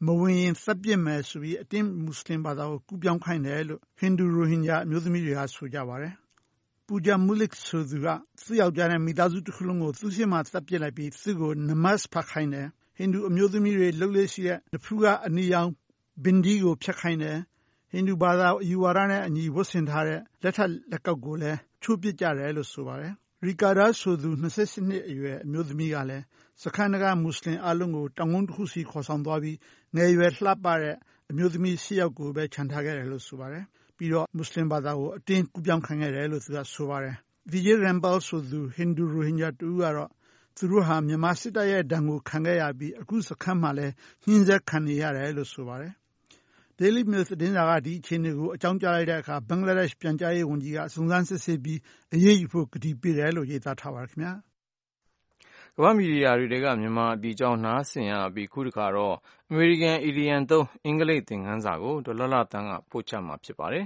မဝင်ရင်သတ်ပစ်မယ်ဆိုပြီးအတင်းမွတ်စလင်ဘာသာကိုကူးပြောင်းခိုင်းတယ်လို့ဟိန္ဒူရိုဟင်ဂျာအမျိုးသမီးတွေကဆိုကြပါတယ်ပူဂျာမူလစ်ဆိုသူကသူ့ယောက်ျားနဲ့မိသားစုတစ်ခုလုံးကိုသူ့ရှိမှသတ်ပစ်လိုက်ပြီးသူ့ကိုနမတ်ဖတ်ခိုင်းတယ်ဟိန္ဒူအမျိုးသမီးတွေလှုပ်လေ့ရှိတဲ့နဖူးကအနီရောင်ဘင်ဒီကိုဖြတ်ခိုင်းတယ်ဟိန္ဒူဘာသာယူဝါဒနဲ့အညီဝတ်ဆင်ထားတဲ့လက်ထက်လက်ကောက်ကိုလည်းချိုးပစ်ကြတယ်လို့ဆိုပါတယ်ရီကာဒါဆိုသူ၂၈နှစ်အရွယ်အမျိုးသမီးကလည်းစခန်းကမွတ်စလင်အလုံးကိုတောင်ကုန်းတစ်ခုစီခေါ်ဆောင်သွားပြီးငယ်ရွယ်လှပတဲ့အမျိုးသမီး၈ယောက်ကိုပဲခြံထားခဲ့တယ်လို့ဆိုပါတယ်ပြီးတော့မွတ်စလင်ဘာသာကိုအတင်းကူးပြောင်းခံခဲ့တယ်လို့သူကဆိုပါတယ်ဗီဂျေရမ်ဘယ်ဆိုသူဟိန္ဒူရိုဟင်ဂျာတူကတော့သူတို့ဟာမြန်မာစစ်တပ်ရဲ့ဒဏ်ကိုခံခဲ့ရပြီးအခုစခန်းမှာလည်းညှင်းဆဲခံနေရတယ်လို့ဆိုပါတယ် Daily Mail သတင်းစာကဒီအခြေအနေကိုအကြောင်းကြားလိုက်တဲ့အခါဘင်္ဂလားဒေ့ရှ်ပြန်ကြားရေးဝန်ကြီးကစုံစမ်းစစ်ဆေးပြီးအရေးယူဖို့ကတိပေးတယ်လို့ရေးသားထားပါတယ်ခင်ဗျာကမ္ဘာမီဒီယာတွေကမြန်မာအပြည်ကြောင်းနားဆင်ရပြီးခုတခါတော့အမေရိကန်အီဒီယန်သုံးအင်္ဂလိပ်သင်ခန်းစာကိုဒေါ်လာလာတန်းကပို့ချမှာဖြစ်ပါတယ်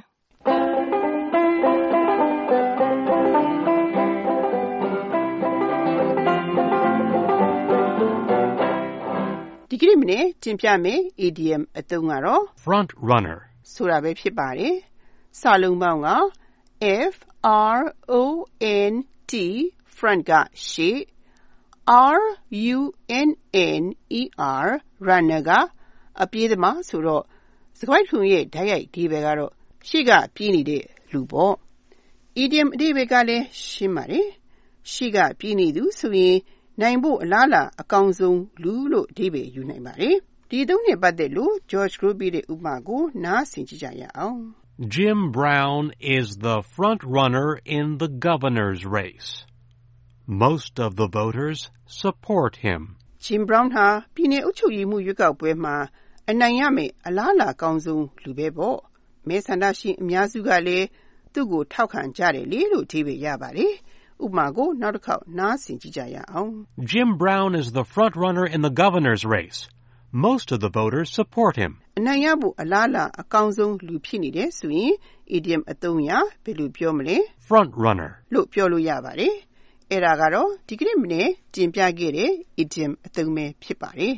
ဒီကနေ့မနေ့တင်ပြမယ် idiom အသုံးကတော့ front runner ဆိုတာပဲဖြစ်ပါတယ်စာလုံးပေါင်းက F R O N T front ကရှေ့ R U N N E R runner ကအပြေးသမားဆိုတော့စကားထုံရဲ့ဓာတ်ရိုက်အဓိပ္ပာယ်ကတော့ရှေ့ကပြေးနေတဲ့လူပေါ့ idiom အဓိပ္ပာယ်ကလည်းရှင်းပါတယ်ရှေ့ကပြေးနေသူဆိုရင်နိုင်ဖို့အလားအလာအကောင်းဆုံးလူလို့အဓိပ္ပာယ်ယူနိုင်ပါတယ်ဒီသုံးနဲ့ပတ်သက်လို့ George Group ရဲ့ဥပမာကိုနားဆင်ကြည့်ကြရအောင် Jim Brown is the front runner in the governor's race. Most of the voters support him. Jim Brown ဟာပြည်နယ်အုပ်ချုပ်ရေးမှုရွေးကောက်ပွဲမှာအနိုင်ရမယ်အလားအလာအကောင်းဆုံးလူပဲပေါ့မဲဆန္ဒရှင်အများစုကလည်းသူ့ကိုထောက်ခံကြတယ်လေလို့အဓိပ္ပာယ်ရပါတယ်ဥပမာကိုနောက်တစ်ခေါက်နားဆင်ကြည့်ကြရအောင် Jim Brown is the front runner in the governor's race. Most of the voters support him. အနိုင်ရဖို့အလားအလာအကောင်းဆုံးလူဖြစ်နေတယ်ဆိုရင် idiom အသုံးအရဘယ်လိုပြောမလဲ front runner လို့ပြောလို့ရပါတယ်အဲ့ဒါကတော့ဒီကနေ့မနေ့တင်ပြခဲ့တဲ့ idiom အသုံးပဲဖြစ်ပါတယ်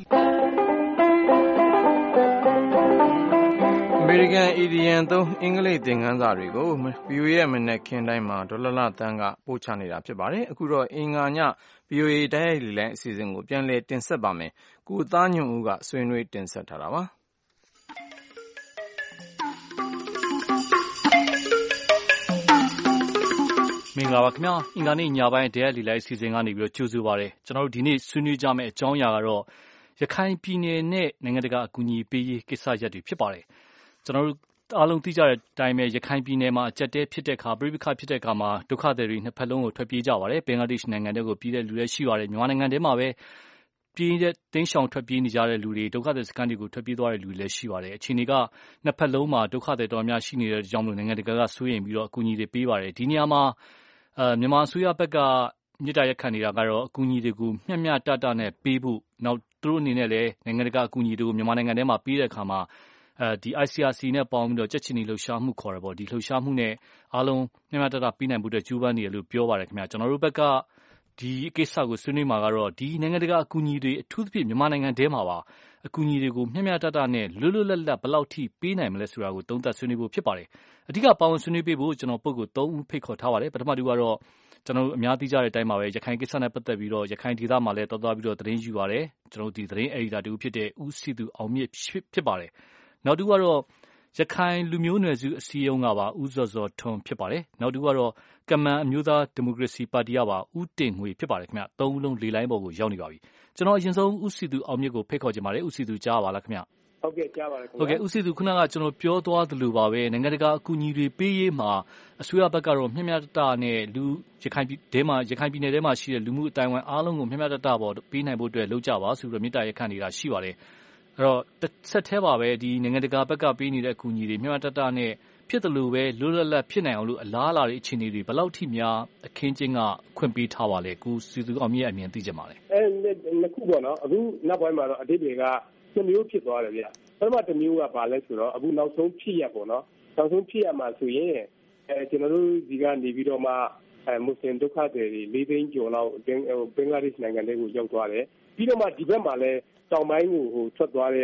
အမေရိကန်အီဒီယန်သုံးအင်္ဂလိပ်သင်ခန်းစာတွေကို ဗီအိုအေ ရဲ့မနက်ခင်းတိုင်းမှာဒေါ်လာလာတန်းကပို့ချနေတာဖြစ်ပါတယ်အခုတော့အင်္ဂါည ဗီအိုအေတိုက်ရိုက်လိုင်းအစီအစဉ်ကိုပြန်လည်တင်ဆက်ပါမယ်ကိုသားညွန့်ဦးကဆွေးနွေးတင်ဆက်ထားတာပါမင်္ဂလာပါခင်ဗျာအင်္ဂါနေ့ညပိုင်းတိုက်ရိုက်လိုင်းအစီအစဉ်ကနေပြီးတော့ကြိုဆိုပါရစေကျွန်တော်တို့ဒီနေ့ဆွေးနွေးကြမယ့်အကြောင်းအရာကတော့ရခိုင်ပြည်နယ်နဲ့နိုင်ငံတကာအကူအညီပေးရေးကိစ္စရပ်တွေဖြစ်ပါတယ်ကျွန်တော်တို့အားလုံးသိကြတဲ့အတိုင်းပဲရခိုင်ပြည်နယ်မှာအကြက်တဲဖြစ်တဲ့အခါပြည်ပခါဖြစ်တဲ့အခါမှာဒုက္ခသည်တွေနှစ်ဖက်လုံးကိုထွက်ပြေးကြပါတယ်ဘင်္ဂလားဒေ့ရှ်နိုင်ငံတွေကိုပြည်တဲ့လူတွေရှိပါတယ်မြန်မာနိုင်ငံထဲမှာပဲပြည်တဲ့တင်းရှောင်ထွက်ပြေးနေကြတဲ့လူတွေဒုက္ခသည်စခန်းတွေကိုထွက်ပြေးသွားတဲ့လူတွေလည်းရှိပါတယ်အချိန်တွေကနှစ်ဖက်လုံးမှာဒုက္ခသည်တော်များရှိနေတဲ့ကြောင့်လို့နိုင်ငံတကာကစိုးရိမ်ပြီးတော့အကူအညီတွေပေးပါတယ်ဒီနေရာမှာအဲမြန်မာအစိုးရဘက်ကမြစ်တာရက်ခံနေတာကတော့အကူအညီတွေကိုမျှမျှတတနဲ့ပေးဖို့နောက်သူတို့အနေနဲ့လည်းနိုင်ငံတကာအကူအညီတွေကိုမြန်မာနိုင်ငံထဲမှာပေးတဲ့အခါမှာအဲဒီ I C R C နဲ့ပေါင်းပြီးတော့ကြက်ချင်နီလှုပ်ရှားမှုခေါ်တယ်ပေါ့ဒီလှုပ်ရှားမှုနဲ့အားလုံးမျှမျှတတပေးနိုင်ဖို့အတွက်ကြိုးပမ်းနေတယ်လို့ပြောပါတယ်ခင်ဗျာကျွန်တော်တို့ဘက်ကဒီကိစ္စကိုဆွေးနွေးမှာကတော့ဒီနိုင်ငံတကာအကူအညီတွေအထူးသဖြင့်မြန်မာနိုင်ငံထဲမှာပါအကူအညီတွေကိုမျှမျှတတနဲ့လွတ်လွတ်လပ်လပ်ဘယ်လောက်ထိပေးနိုင်မလဲဆိုတာကိုသုံးသပ်ဆွေးနွေးဖို့ဖြစ်ပါတယ်အဓိကပါဝင်ဆွေးနွေးပေးဖို့ကျွန်တော်ပုဂ္ဂိုလ်သုံးဦးဖိတ်ခေါ်ထားပါတယ်ပထမတူကတော့ကျွန်တော်တို့အများသိကြတဲ့အတိုင်းပါပဲရခိုင်ကိစ္စနဲ့ပတ်သက်ပြီးတော့ရခိုင်ဒေသမှာလည်းတော်တော်ပြီးတော့သတင်းယူပါတယ်ကျွန်တော်တို့ဒီသတင်းအယ်ဒီတာတူဖြစ်တဲ့ဦးစီသူအောင်မြင့်ဖြစ်ပါတယ်နောက်တူကတော့ရခိုင်လူမျိုးနွယ်စုအစည်းအရုံးကပါဦးစောစောထွန်းဖြစ်ပါတယ်နောက်တူကတော့ကမန်အမျိုးသားဒီမိုကရေစီပါတီကပါဦးတင်ငွေဖြစ်ပါတယ်ခင်ဗျသုံးဦးလုံးလေလိုင်းပေါ်ကိုရောက်နေပါပြီကျွန်တော်အရင်ဆုံးဦးစီသူအောင်မြင့်ကိုဖိတ်ခေါ်ချင်ပါတယ်ဦးစီသူကြားပါလားခင်ဗျဟုတ်ကဲ့ကြားပါတယ်ခင်ဗျဟုတ်ကဲ့ဦးစီသူခုနကကျွန်တော်ပြောသွားသလိုပါပဲနိုင်ငံတကာအကူအညီတွေပေးရေးမှာအစိုးရဘက်ကတော့မျှမျှတတနဲ့လူရခိုင်ပြည်ထဲမှာရခိုင်ပြည်နယ်ထဲမှာရှိတဲ့လူမှုအတိုင်းအဝန်အားလုံးကိုမျှမျှတတပေါ်ပေးနိုင်ဖို့အတွက်လုပ်ကြပါဆိုပြီးတော့မြစ်တာရက်ခံနေတာရှိပါတယ်အဲ့တော့ဆက်သေးပါပဲဒီနိုင်ငံတကာဘက်ကပေးနေတဲ့အကူအညီတွေမျှမျှတတနဲ့ဖြစ်တယ်လို့ပဲလွတ်လပ်လပ်ဖြစ်နိုင်အောင်လို့အလားအလာတွေအခြေအနေတွေဘယ်လောက်ထိများအခင်းချင်းကခွင့်ပေးထားပါလဲကိုစီသူအောင်မြင့်အမြင်သိကြပါလေအဲနှစ်ခုပေါ့နော်အခုနောက်ပိုင်းမှာတော့အတိတ်တွေကနှစ်မျိုးဖြစ်သွားတယ်ဗျပထမတစ်မျိုးကဘာလဲဆိုတော့အခုနောက်ဆုံးဖြစ်ရပေါ့နော်နောက်ဆုံးဖြစ်ရမှာဆိုရင်အဲကျွန်တော်တို့ဒီကနေပြီးတော့မှအဲမွတ်စလင်ဒုက္ခသည်တွေလေးသိန်းကျော်လောက်ဘင်္ဂလားဒေ့ရှ်နိုင်ငံတွေကိုရောက်သွားတယ်ပြီးတော့မှဒီဘက်မှာလည်းတောင်ပိုင်းကိုဟိုထွက်သွားတဲ့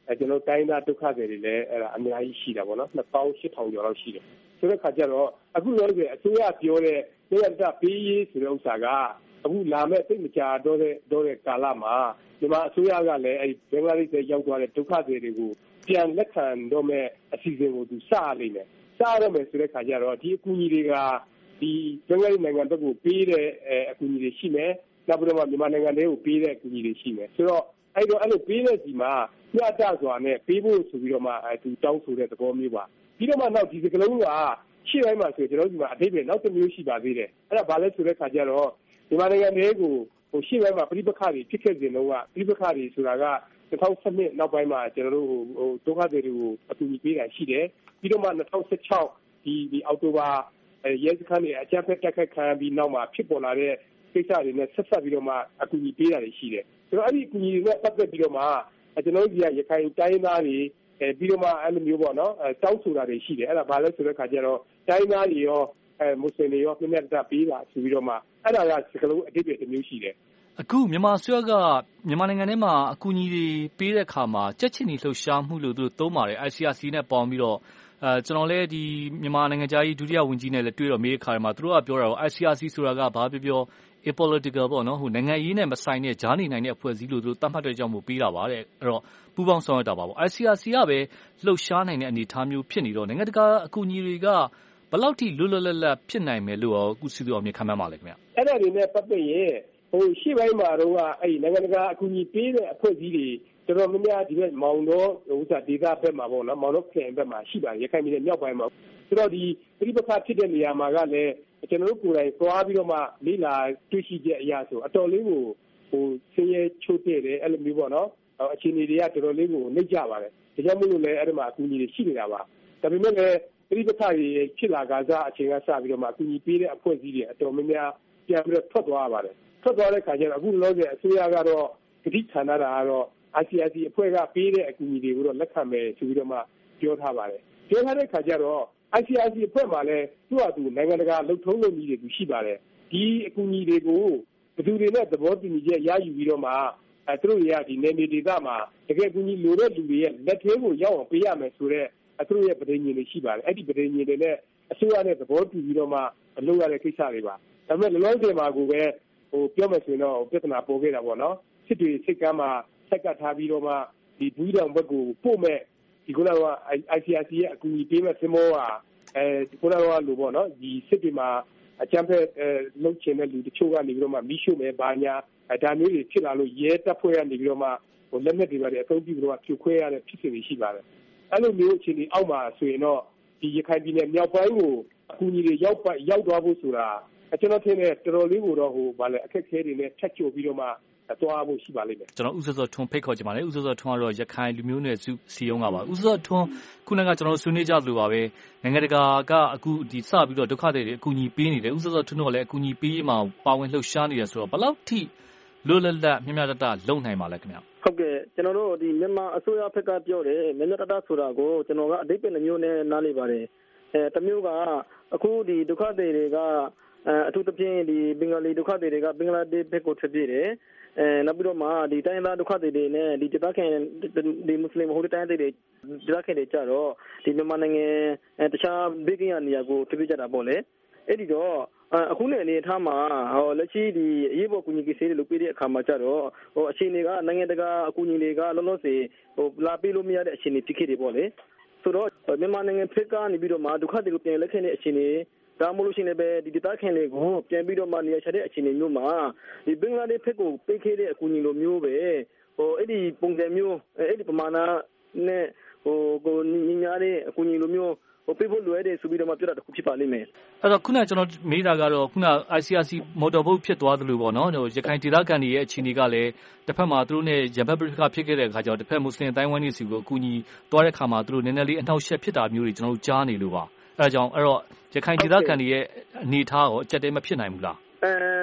ကျွန်တော်တိုင်းသားဒုက္ခတွေလည်းအဲ့ဒါအများကြီးရှိတာပေါ့နော်နှစ်သောင်းရှစ်ထောင်ကျော်လောက်ရှိတယ်ဆိုတဲ့ခါကျတော့အခုလောလောဆယ်အစိုးရပြောတဲ့နေရတာပေးရေးဆိုတဲ့ဥစ္စာကအခုလာမဲ့သိမကြတော့တဲ့တော့တဲ့ကာလမှာဒီမှာအစိုးရကလည်းအဲ့ဘင်္ဂလားဒေ့ရှ်ရောက်သွားတဲ့ဒုက္ခတွေတွေကိုပြန်လက်ခံတော့မဲ့အစီအစဉ်ကိုသူစရလိမ့်မယ်စရတော့မယ်ဆိုတဲ့ခါကျတော့ဒီအကူအညီတွေကဒီဘင်္ဂလားဒေ့ရှ်နိုင်ငံဘက်ကိုပေးတဲ့အကူအညီတွေရှိမယ်နောက်ပြီးတော့မြန်မာနိုင်ငံတွေကိုပေးတဲ့အကူအညီတွေရှိမယ်ဆိုတော့အဲ့တော့အဲ့လိုပေးတဲ့ဒီမှာညတာစွာနဲ့ပေးဖို့ဆိုပြီးတော့မှအဲသူတောင်းဆိုတဲ့သဘောမျိုးပါပြီးတော့မှနောက်ဒီစကလုံးကရှေ့ပိုင်းမှာဆိုကျွန်တော်ဒီမှာအတိတ်ပဲနောက်တစ်မျိုးရှိပါသေးတယ်အဲ့ဒါဘာလဲဆိုတဲ့ခါကျတော့မြန်မာနိုင်ငံတွေကိုဟိုရှေ့ပိုင်းမှာပြိပခါတွေဖြစ်ခဲ့စဉ်တုန်းကပြိပခါတွေဆိုတာက၂၀၁၂နောက်ပိုင်းမှာကျွန်တော်တို့ဟိုဒုက္ခတွေတွေကိုအကူအညီပေးတာရှိတယ်ပြီးတော့မှ၂၀၁၆ဒီဒီအောက်တိုဘာရဲစခန်းတွေအကြမ်းဖက်တိုက်ခိုက်ခံပြီးနောက်မှာဖြစ်ပေါ်လာတဲ့ကိစ္စတွေနဲ့ဆက်ဆက်ပြီးတော့မှအကူအညီပေးတာတွေရှိတယ်ဆိုတော့အဲ့ဒီအကူအညီတွေနဲ့ပတ်သက်ပြီးတော့မှကျွန်တော်တို့ဒီကရခိုင်တိုင်းသားတွေအဲပြီးတော့မှအဲ့လိုမျိုးပေါ့နော်အဲတောင်းဆိုတာတွေရှိတယ်အဲ့ဒါဘာလဲဆိုတဲ့ခါကျတော့တိုင်းသားတွေရောအဲမွတ်စလင်တွေရောပြည့်မြတ်တာပေးတာဆိုပြီးတော့မှအဲ့ဒါကစကလုံးအတိတ်တစ်မျိုးရှိတယ်အခုမြန်မာဆွေကမြန်မာနိုင်ငံထဲမှာအကူအညီတွေပေးတဲ့အခါမှာကြက်ချင်နေလှုပ်ရှားမှုလို့သူတို့သုံးပါတယ် I C R C နဲ့ပေါင်းပြီးတော့အဲကျွန်တော်လည်းဒီမြန်မာနိုင်ငံသားကြီးဒုတိယဝန်ကြီးနဲ့လည်းတွေ့တော့မေးတဲ့ခါမှာသူတို့ကပြောတာတော့ I C R C ဆိုတာကဘာပြောပြောapolitical ပေါ့နော်ဟိုနိုင်ငံရေးနဲ့မဆိုင်တဲ့ဂျားနေနိုင်တဲ့အဖွဲ့အစည်းလို့သူတို့တတ်မှတ်တဲ့ကြောင့်မို့ပေးတာပါတဲ့အဲ့တော့ပူးပေါင်းဆောင်ရွက်တာပါပေါ့ I C R C ကပဲလှုပ်ရှားနိုင်တဲ့အနေအထားမျိုးဖြစ်နေတော့နိုင်ငံတကာအကူအညီတွေကဘယ်လောက်ထိလွတ်လွတ်လပ်လပ်ဖြစ်နိုင်မယ်လို့ရောအခုစီသူအောင်မြင်ခံမှန်းပါလဲခင်ဗျအဲ့ဒါတွေနဲ့ပတ်သက်ရင်ဟိုရှေ့ပိုင်းမှာတော့အဲ့နိုင်ငံတကာအကူအညီပေးတဲ့အဖွဲ့အစည်းတွေတော်တော်များများဒီဘက်မောင်တော်ဥစ္စာဒေသဘက်မှာပေါ့နော်မောင်တော်ခရိုင်ဘက်မှာရှိပါတယ်ရခိုင်ပြည်နယ်မြောက်ပိုင်းမှာဆိုတော့ဒီပြိပခါဖြစ်တဲ့နေရာမှာကလည်းကျွန်တော်တို့ကိုယ်တိုင်သွားပြီးတော့မှလေးလာတွေ့ရှိချက်အရာဆိုအတော်လေးကိုဟိုဆင်းရဲချိုးတဲ့တယ်အဲ့လိုမျိုးပေါ့နော်အခြေအနေတွေကတော်တော်လေးကိုနှိမ့်ကြပါတယ်ဒါကြောင့်မို့လို့လည်းအဲ့ဒီမှာအကူအညီတွေရှိနေတာပါဒါပေမဲ့လည်းပြိပခါတွေဖြစ်လာကြအချိန်ကစပြီးတော့မှအကူအညီပေးတဲ့အဖွဲ့အစည်းတွေအတော်များများပြန်ပြီးတော့ထွက်သွားရပါတယ်ထွက်သွားတဲ့ခါကျတော့အခုလောလောဆယ်အစိုးရကတော့ဂတိခံတာကတော့ I C R C အဖွဲ့ကပေးတဲ့အကူအညီတွေကိုတော့လက်ခံမယ်ဆိုပြီးတော့မှပြောထားပါတယ်ပြောထားတဲ့ခါကျတော့I C R C အဖွဲ့မှာလည်းသူ့အတူနိုင်ငံတကာလှုပ်ထုံးလုပ်နည်းတွေရှိပါတယ်ဒီအကူအညီတွေကိုဘယ်သူတွေနဲ့သဘောတူညီချက်ရယူပြီးတော့မှအဲသူတို့တွေကဒီနေနေဒေသမှာတကယ်အကူအညီလိုတဲ့လူတွေရဲ့လက်ထဲကိုရောက်အောင်ပေးရမယ်ဆိုတော့သူတို့ရဲ့ပြည်ညင်တွေရှိပါတယ်အဲ့ဒီပြည်ညင်တွေနဲ့အစိုးရနဲ့သဘောတူပြီးတော့မှလုပ်ရတဲ့ကိစ္စတွေပါဒါပေမဲ့လောလောဆယ်မှာကိုပဲဟိုပြောမယ်ဆိုရင်တော့ပြဿနာပေါ်ခဲ့တာပေါ့နော်စစ်တွေစိတ်ကမ်းမှာဆက်ကပ်ထားပြီးတော့မှဒီဘူးတောင်ဘက်ကိုပို့မဲ့ဒီကုလားက I C R C ရဲ့အကူအညီပေးမဲ့စမောကအဲဒီကုလားကလို့ပေါ့နော်ဒီစစ်တွေမှာအကြမ်းဖက်အဲလှုပ်ချင်တဲ့လူတချို့ကနေပြီးတော့မှမိရှုမယ်ဘာညာဒါမျိုးတွေဖြစ်လာလို့ရဲတပ်ဖွဲ့ကနေပြီးတော့မှဟိုလက်နက်တွေပါတယ်အသုံးပြုပြီးတော့ဖြိုခွဲရတဲ့ဖြစ်စဉ်တွေရှိပါတယ်အဲ့လိုမျိုးအခြေအနေအောက်မှာဆိုရင်တော့ဒီရခိုင်ပြည်နယ်မြောက်ပိုင်းကိုအကူအညီတွေရောက်ရောက်သွားဖို့ဆိုတာကျွန်တော်ထင်တယ်တော်တော်လေးကိုတော့ဟိုဗာလဲအခက်အခဲတွေနဲ့ဖြတ်ကျော်ပြီးတော့မှသွားဖို့ရှိပါလိမ့်မယ်ကျွန်တော်ဦးစောစောထွန်းဖိတ်ခေါ်ကြပါလေဦးစောစောထွန်းကတော့ရခိုင်လူမျိုးနွယ်စုစီယုံကပါဦးစောစောထွန်းခုနကကျွန်တော်ဆွေးနွေးကြသလိုပါပဲနိုင်ငံတကာကအခုဒီစပြီးတော့ဒုက္ခတွေအကူအညီပေးနေတယ်ဦးစောစောထွန်းတို့လည်းအကူအညီပေးမှပါဝင်လှုပ်ရှားနေတယ်ဆိုတော့ဘယ်လောက်ထိလွတ်လပ်လပ်မြတ်မြတ်တတလုံနိုင်ပါလဲခင်ဗျဟုတ်ကဲ့ကျွန်တော်တို့ဒီမြန်မာအစိုးရဘက်ကပြောတယ်မြတ်မြတ်တတဆိုတာကိုကျွန်တော်ကအဓိပ္ပာယ်မျိုးနဲ့နားလည်ပါတယ်အဲတမျိုးကအခုဒီဒုက္ခတွေတွေကအဲအထူးသဖြင့်ဒီဘင်္ဂလီဒုက္ခတွေတွေကဘင်္ဂလားဒေ့ရှ်ဘက်ကိုထွက်ပြေးတယ်အဲနောက်ပြီးတော့မှဒီတိုင်းသားဒုက္ခတွေတွေနဲ့ဒီဒေသခံဒီမွတ်စလင်ဟိုဒီတိုင်းတွေဒေသခံတွေကြတော့ဒီမြန်မာနိုင်ငံတခြားဘေးကင်းရနေရာကိုထွက်ပြေးကြတာပေါ့လေအဲ့ဒီတော့အခုနဲ့အနေထားမှာဟောလက်ရှိဒီအရေးပေါ်ကူညီကိစ္စတွေလုပ်ပေးတဲ့အခါမှာကြတော့ဟိုအခြေအနေကနိုင်ငံတကာအကူအညီတွေကလောလောဆယ်ဟိုလာပေးလို့မရတဲ့အခြေအနေဖြစ်ခဲ့တယ်ပေါ့လေဆိုတော့မြန်မာနိုင်ငံဖက်ကနေပြီးတော့မှဒုက္ခတွေကိုပြန်လက်ခံတဲ့အခြေအနေဒါမှမဟုတ်ရှင်လည်းပဲဒီဒေသခံတွေကိုပြန်ပြီးတော့မှနေရာချတဲ့အခြေအနေမျိုးမှာဒီဘင်္ဂလားဒေ့ရှ်ဘက်ကိုပေးခဲ့တဲ့အကူအညီလိုမျိုးပဲဟိုအဲ့ဒီပုံစံမျိုးအဲ့ဒီပမာဏနဲ့ဟိုကိုညီညာတဲ့အကူအညီလိုမျိုးဟိုပေးဖို့လွယ်တယ်ဆိုပြီးတော့မှပြောတာတခုဖြစ်ပါလိမ့်မယ်အဲ့တော့ခုနကကျွန်တော်မေးတာကတော့ခုန I C R C မော်တော်ဘုတ်ဖြစ်သွားသလိုပေါ့နော်ဟိုရခိုင်ဒေသခံတွေရဲ့အခြေအနေကလည်းတစ်ဖက်မှာသူတို့နဲ့ရဘက်ပရိကဖြစ်ခဲ့တဲ့အခါကျတော့တစ်ဖက်မွတ်စလင်အတိုင်းဝိုင်းနေစီကိုအကူအညီသွားတဲ့အခါမှာသူတို့နည်းနည်းလေးအနှောက်အယှက်ဖြစ်တာမျိုးတွေကျွန်တော်တို့ကြားနေလို့ပါအဲဒါကြောင့်အဲ့တော့ရခိုင်ဒေသခံတွေရဲ့အနေအထားကိုအကျက်တဲမဖြစ်နိုင်ဘူးလားအဲဟ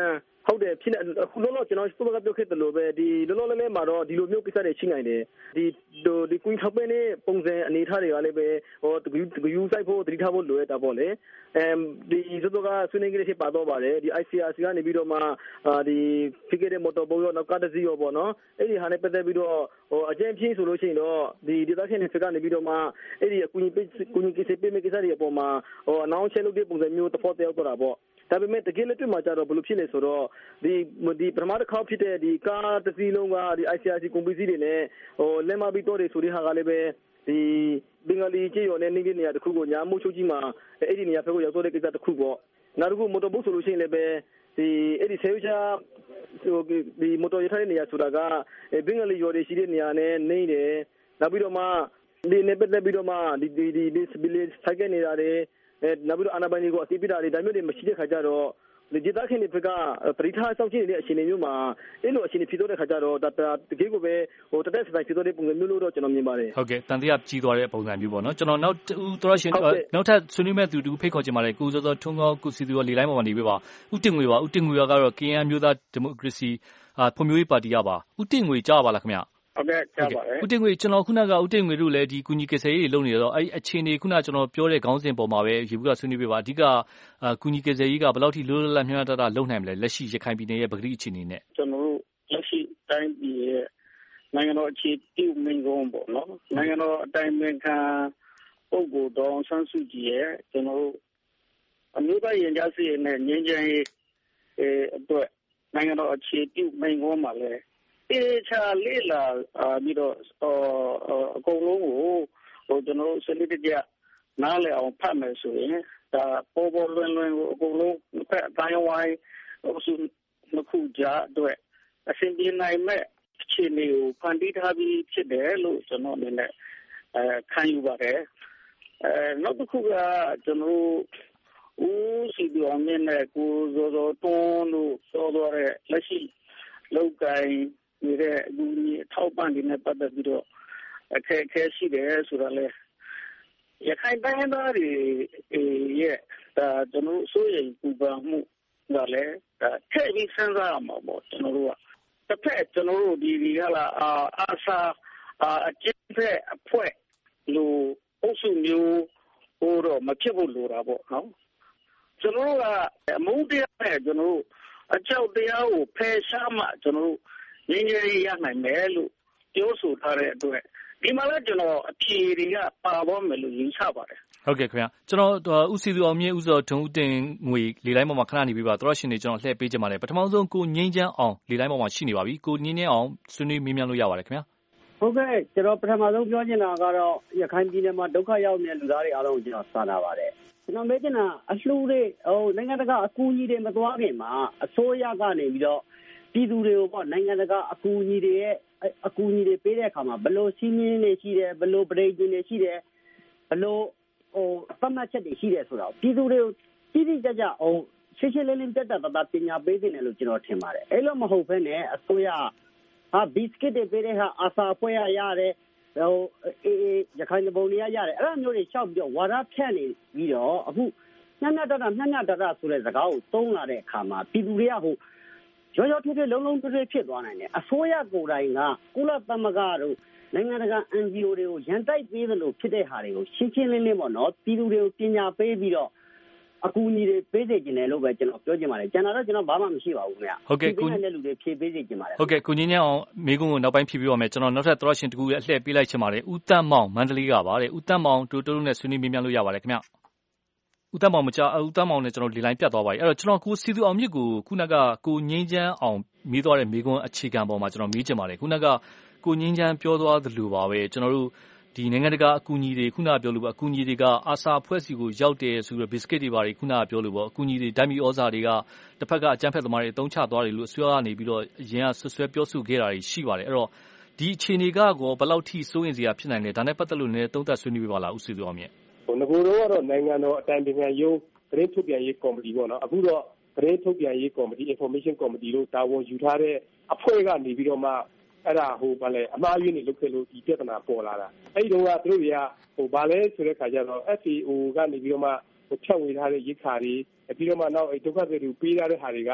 ဟုတ်တယ်ဖြစ်နေအခုလောလောကျွန်တော်စပကပြောခဲ့တယ်လို့ပဲဒီလောလောလေးမှာတော့ဒီလိုမျိုးကိစ္စတွေရှိနိုင်တယ်ဒီဒီကွင်းထောက်ပဲနဲ့ပုံစံအနေထားတွေကလည်းပဲဟိုဂယူဆိုင်ဖို့တတိထားဖို့လိုရတာပေါ့လေအဲဒီစပကဆွေးနွေးကြတဲ့ပါတော့ပါတယ်ဒီ I C R C ကနေပြီးတော့မှဒီဖိခဲ့တဲ့မော်တော်ဘုတ်ရောနောက်ကတစီရောပေါ့နော်အဲ့ဒီဟာနဲ့ပတ်သက်ပြီးတော့ဟိုအကျဉ်းပြင်းဆိုလို့ရှိရင်တော့ဒီဒေသခံတွေကနေပြီးတော့မှအဲ့ဒီအကူအညီကူညီကိစ္စပေးမယ့်ကိစ္စတွေအပေါ်မှာဟိုအနောက်ချဲလုပ်တဲ့ပုံစံမျိုးတစ်ဖောက်တယောက်တော့တာပေါ့ဒါပေမဲ့တကယ်လက်တွေ့မှာကြတော့ဘယ်လိုဖြစ်လဲဆိုတော့ဒီဒီပထမတစ်ခေါက်ဖြစ်တဲ့ဒီကားတစ်စီးလုံးကဒီ I C R C ကွန်ပဏီတွေနဲ့ဟိုလက်မပြီးတော့တွေဆိုတဲ့ဟာကလည်းပဲဒီဘင်္ဂလီကျေးရွာနဲ့နေတဲ့နေရာတစ်ခုကိုညာမို့ချုပ်ကြီးမှာအဲ့ဒီနေရာဖက်ကိုရောက်တော့တဲ့ကိစ္စတစ်ခုပေါ့နောက်တစ်ခုမော်တော်ဘုတ်ဆိုလို့ရှိရင်လည်းပဲဒီအဲ့ဒီဆေးဝါးဟိုဒီမော်တော်ရထားတဲ့နေရာဆိုတာကဘင်္ဂလီရွာတွေရှိတဲ့နေရာနဲ့နေတယ်နောက်ပြီးတော့မှဒီနေပတ်သက်ပြီးတော့မှဒီဒီဒီ disability ဆိုင်ကနေရတယ်အဲနောက်ပြီးတော့အနာပိုင်းတွေကိုအသိပေးတာတွေဒါမျိုးတွေမရှိတဲ့ခါကျတော့ဒီဒေသခံတွေဘက်ကပရိထားစောင့်ကြည့်နေတဲ့အခြေအနေမျိုးမှာအဲ့လိုအခြေအနေဖြစ်တော့တဲ့ခါကျတော့ဒါတကယ်ကိုပဲဟိုတသက်ဆိုင်ဖြစ်တော့တဲ့ပုံစံမျိုးလို့တော့ကျွန်တော်မြင်ပါတယ်ဟုတ်ကဲ့တန်တရားကြီးသွားတဲ့ပုံစံမျိုးပေါ့နော်ကျွန်တော်နောက်ဦးသောရရှင်နောက်ထပ်ဆွေးနွေးမဲ့သူတူဖိတ်ခေါ်ချင်ပါတယ်ကိုစောစောထွန်းကောကိုစီသူရောလေလိုင်းပေါ်မှာနေပြပါဦးတင်ငွေပါဦးတင်ငွေကတော့ K N မျိုးသားဒီမိုကရေစီဖွံ့ဖြိုးရေးပါတီရပါဦးတင်ငွေကြားပါလားခင်ဗျဟုတ်ကဲ့ကြားပါတယ်ဦးတင်ငွေကျွန်တော်ခုနကဦးတင်ငွေတို့လည်းဒီကုညီကယ်ဆယ်ရေးတွေလုပ်နေတော့အဲ့အခြေအနေခုနကျွန်တော်ပြောတဲ့ခေါင်းစဉ်ပေါ်မှာပဲရေဘူးကဆွေးနွေးပြပါအဓိကကုညီကယ်ဆယ်ရေးကဘယ်လောက်ထိလွတ်လပ်မျှတတလုပ်နိုင်မလဲလက်ရှိရခိုင်ပြည်နယ်ရဲ့ပကတိအခြေအနေနဲ့ကျွန်တော်တို့လက်ရှိတိုင်းပြည်ရဲ့နိုင်ငံတော်အခြေပြုမိန့်ခွန်းပေါ့နော်နိုင်ငံတော်အတိုင်ပင်ခံပုဂ္ဂိုလ်တော်ဆန်းစုကြည်ရဲ့ကျွန်တော်တို့အမျိုးသားရင်ကြားစေ့နဲ့ငြိမ်းချမ်းရေးအဲအတွက်နိုင်ငံတော်အခြေပြုမိန့်ခွန်းမှာလဲအေချာလေးလာပြီးတော့အကုန်လုံးကိုဟိုကျွန်တော်စနစ်တကျနားလည်အောင်ဖတ်မယ်ဆိုရင်ဒါပေါ်ပေါ်လွင်လွင်ကိုအကုန်လုံးဖက်အတိုင်းဝိုင်းဟိုစုနှစ်ခုကြားအတွက်အဆင်ပြေနိုင်မဲ့အခြေအနေကိုဖန်တီးထားပြီးဖြစ်တယ်လို့ကျွန်တော်အနေနဲ့အဲခံယူပါတယ်အဲနောက်တစ်ခုကကျွန်တော်ဦးစီတူအောင်နဲ့ကိုဇော်ဇော်တွန်းတို့ပြောတော့တဲ့လက်ရှိလောက်ကိုင်းနေတဲ့လူကြီးထောက်ပံ့နေနဲ့ပတ်သက်ပြီးတော့အခက်အခဲရှိတယ်ဆိုတာလေရခိုင်တိုင်းသားတွေရဲ့ဒါကျွန်တော်ဆိုရင်ပူပန်မှုကလည်းဒါထည့်ပြီးစဉ်းစားရမှာပေါ့ကျွန်တော်တို့ကတစ်ဖက်ကျွန်တော်တို့ဒီဒီကလာအာဆာအကျဉ်းဖက်အဖွဲ့လို့အုပ်စုမျိုးဟိုတော့မဖြစ်ဖို့လိုတာပေါ့နော်ကျွန်တော်တို့ကအမုန်းတရားနဲ့ကျွန်တော်တို့အကြောက်တရားကိုဖယ်ရှားမှကျွန်တော်တို့ငြိမ်းချမ်းရေးရနိုင်မယ်လို့ပြောဆိုထားတဲ့အတွက်ဒီမှာလည်းကျွန်တော်အဖြေတွေကပါသွားမယ်လို့ယူဆပါတယ်ဟုတ်ကဲ့ခင်ဗျာကျွန်တော်ဦးစီသူအောင်မြင့်ဦးစောထွန်းဦးတင်ငွေလေလိုင်းပေါ်မှာခဏနေပြီးပါသောရရှင်တွေကျွန်တော်လှည့်ပေးကြပါမယ်ပထမဆုံးကိုငြိမ်းချမ်းအောင်လေလိုင်းပေါ်မှာရှိနေပါပြီကိုငြိမ်းချမ်းအောင်ဆွေးနွေးမေးမြန်းလို့ရပါတယ်ခင်ဗျာဟုတ်ကဲ့ကျွန်တော်ပထမဆုံးပြောချင်တာကတော့ရခိုင်ပြည်နယ်မှာဒုက္ခရောက်နေတဲ့လူသားတွေအားလုံးကိုကျွန်တော်စာနာပါတယ်ကျွန်တော်မေးချင်တာအလှူတွေဟိုနိုင်ငံတကာအကူအညီတွေမသွားခင်မှာအစိုးရကနေပြီးတော့ပြည်သူတွေကိုပေါ့နိုင်ငံတကာအကူအညီတွေရဲ့အကူအညီတွေပေးတဲ့အခါမှာဘယ်လိုစီးမင်းတွေရှိတယ်ဘယ်လိုပရိသတ်တွေရှိတယ်ဘယ်လိုဟိုသတ်မှတ်ချက်တွေရှိတယ်ဆိုတော့ပြည်သူတွေကိုတိတိကျကျဟိုရှင်းရှင်းလင်းလင်းတက်တက်တာပညာပေးနေတယ်လို့ကျွန်တော်ထင်ပါတယ်အဲ့လိုမဟုတ်ဘဲနဲ့အစိုးရဟာဘစ်ကစ်တွေပေးတဲ့ဟာအာစာဖွဲ့ရရတယ်ဟိုအေးရခိုင်ပုံတွေရရတယ်အဲ့လိုမျိုးတွေရှောက်ပြီးတော့ဝါဒဖြန့်နေပြီးတော့အခုညညတတညညတတဆိုတဲ့စကားကိုသုံးလာတဲ့အခါမှာပြည်သူတွေကဟိုရောရောထွေးထွေးလုံးလုံးထွေးထွေးဖြစ်သွားနိုင်တယ်အစိုးရကိုယ်တိုင်ကကုလသမဂ္ဂတို့နိုင်ငံတကာ N G O တွေကိုရန်တိုက်ပေးသလိုဖြစ်တဲ့ဟာတွေကိုရှင်းရှင်းလင်းလင်းပေါ့နော်ပြည်သူတွေကိုပညာပေးပြီးတော့အကူအညီတွေပေးစေချင်တယ်လို့ပဲကျွန်တော်ပြောချင်ပါတယ်ကျွန်တော်တော့ကျွန်တော်ဘာမှမရှိပါဘူးခင်ဗျဟုတ်ကဲ့ကိုတဲ့လူတွေဖြည့်ပေးစေချင်ပါတယ်ဟုတ်ကဲ့ကိုငင်းညအောင်မိကုန်းကိုနောက်ပိုင်းဖြည့်ပေးပါမယ်ကျွန်တော်နောက်ထပ်သောရရှင်တကူရဲ့အလှည့်ပေးလိုက်ချင်ပါတယ်ဦးတန့်မောင်မန္တလေးကပါတဲ့ဦးတန့်မောင်တို့တို့နဲ့ဆွေးနွေးမေးမြန်းလို့ရပါတယ်ခင်ဗျဦးတမောင်မကြဦးတမောင်နဲ့ကျွန်တော်ဒီလိုင်းပြတ်သွားပါပြီအဲ့တော့ကျွန်တော်ကိုစီသူအောင်မြစ်ကိုခုနကကိုငင်းချမ်းအောင်မေးသွားတဲ့မေးခွန်းအခြေခံပေါ်မှာကျွန်တော်မေးချင်ပါတယ်ခုနကကိုငင်းချမ်းပြောသွားသလိုပါပဲကျွန်တော်တို့ဒီနိုင်ငံတကာအကူအညီတွေခုနကပြောလို့ပေါ့အကူအညီတွေကအာစာအဖွဲ့စီကိုရောက်တယ်ဆိုတော့ဘစ်ကစ်တွေပါတွေခုနကပြောလို့ပေါ့အကူအညီတွေဓာတ်မီဩဇာတွေကတစ်ဖက်ကအကြမ်းဖက်သမားတွေအသုံးချသွားတယ်လို့အစိုးရကနေပြီးတော့အရင်ကဆွဆွဲပြောဆိုခဲ့တာတွေရှိပါတယ်အဲ့တော့ဒီအခြေအနေကကောဘယ်လောက်ထိစိုးရင်စရာဖြစ်နိုင်လဲဒါနဲ့ပတ်သက်လို့လည်းသုံးသပ်ဆွေးနွေးပြပါလားဦးစီသူအောင်မြင့်ဟိုငကိုတော့ကတော့နိုင်ငံတော်အတိုင်ပင်ခံရုံးသတင်းထုတ်ပြန်ရေးကော်မတီပေါ့နော်အခုတော့သတင်းထုတ်ပြန်ရေးကော်မတီ information committee လို့တာဝန်ယူထားတဲ့အဖွဲ့ကနေပြီးတော့မှအဲ့ဒါဟိုဗာလဲအမှားယွင်းနေလုပ်ခဲ့လို့ဒီပြဿနာပေါ်လာတာအဲ့ဒီတော့ကသူတို့တွေကဟိုဗာလဲဆိုတဲ့ခါကျတော့ F A O ကနေပြီးတော့မှဟိုဖြတ်ဝေထားတဲ့ရိတ်ခါတွေပြီးတော့မှနောက်ဒုက္ခသည်တွေပေးထားတဲ့ဟာတွေက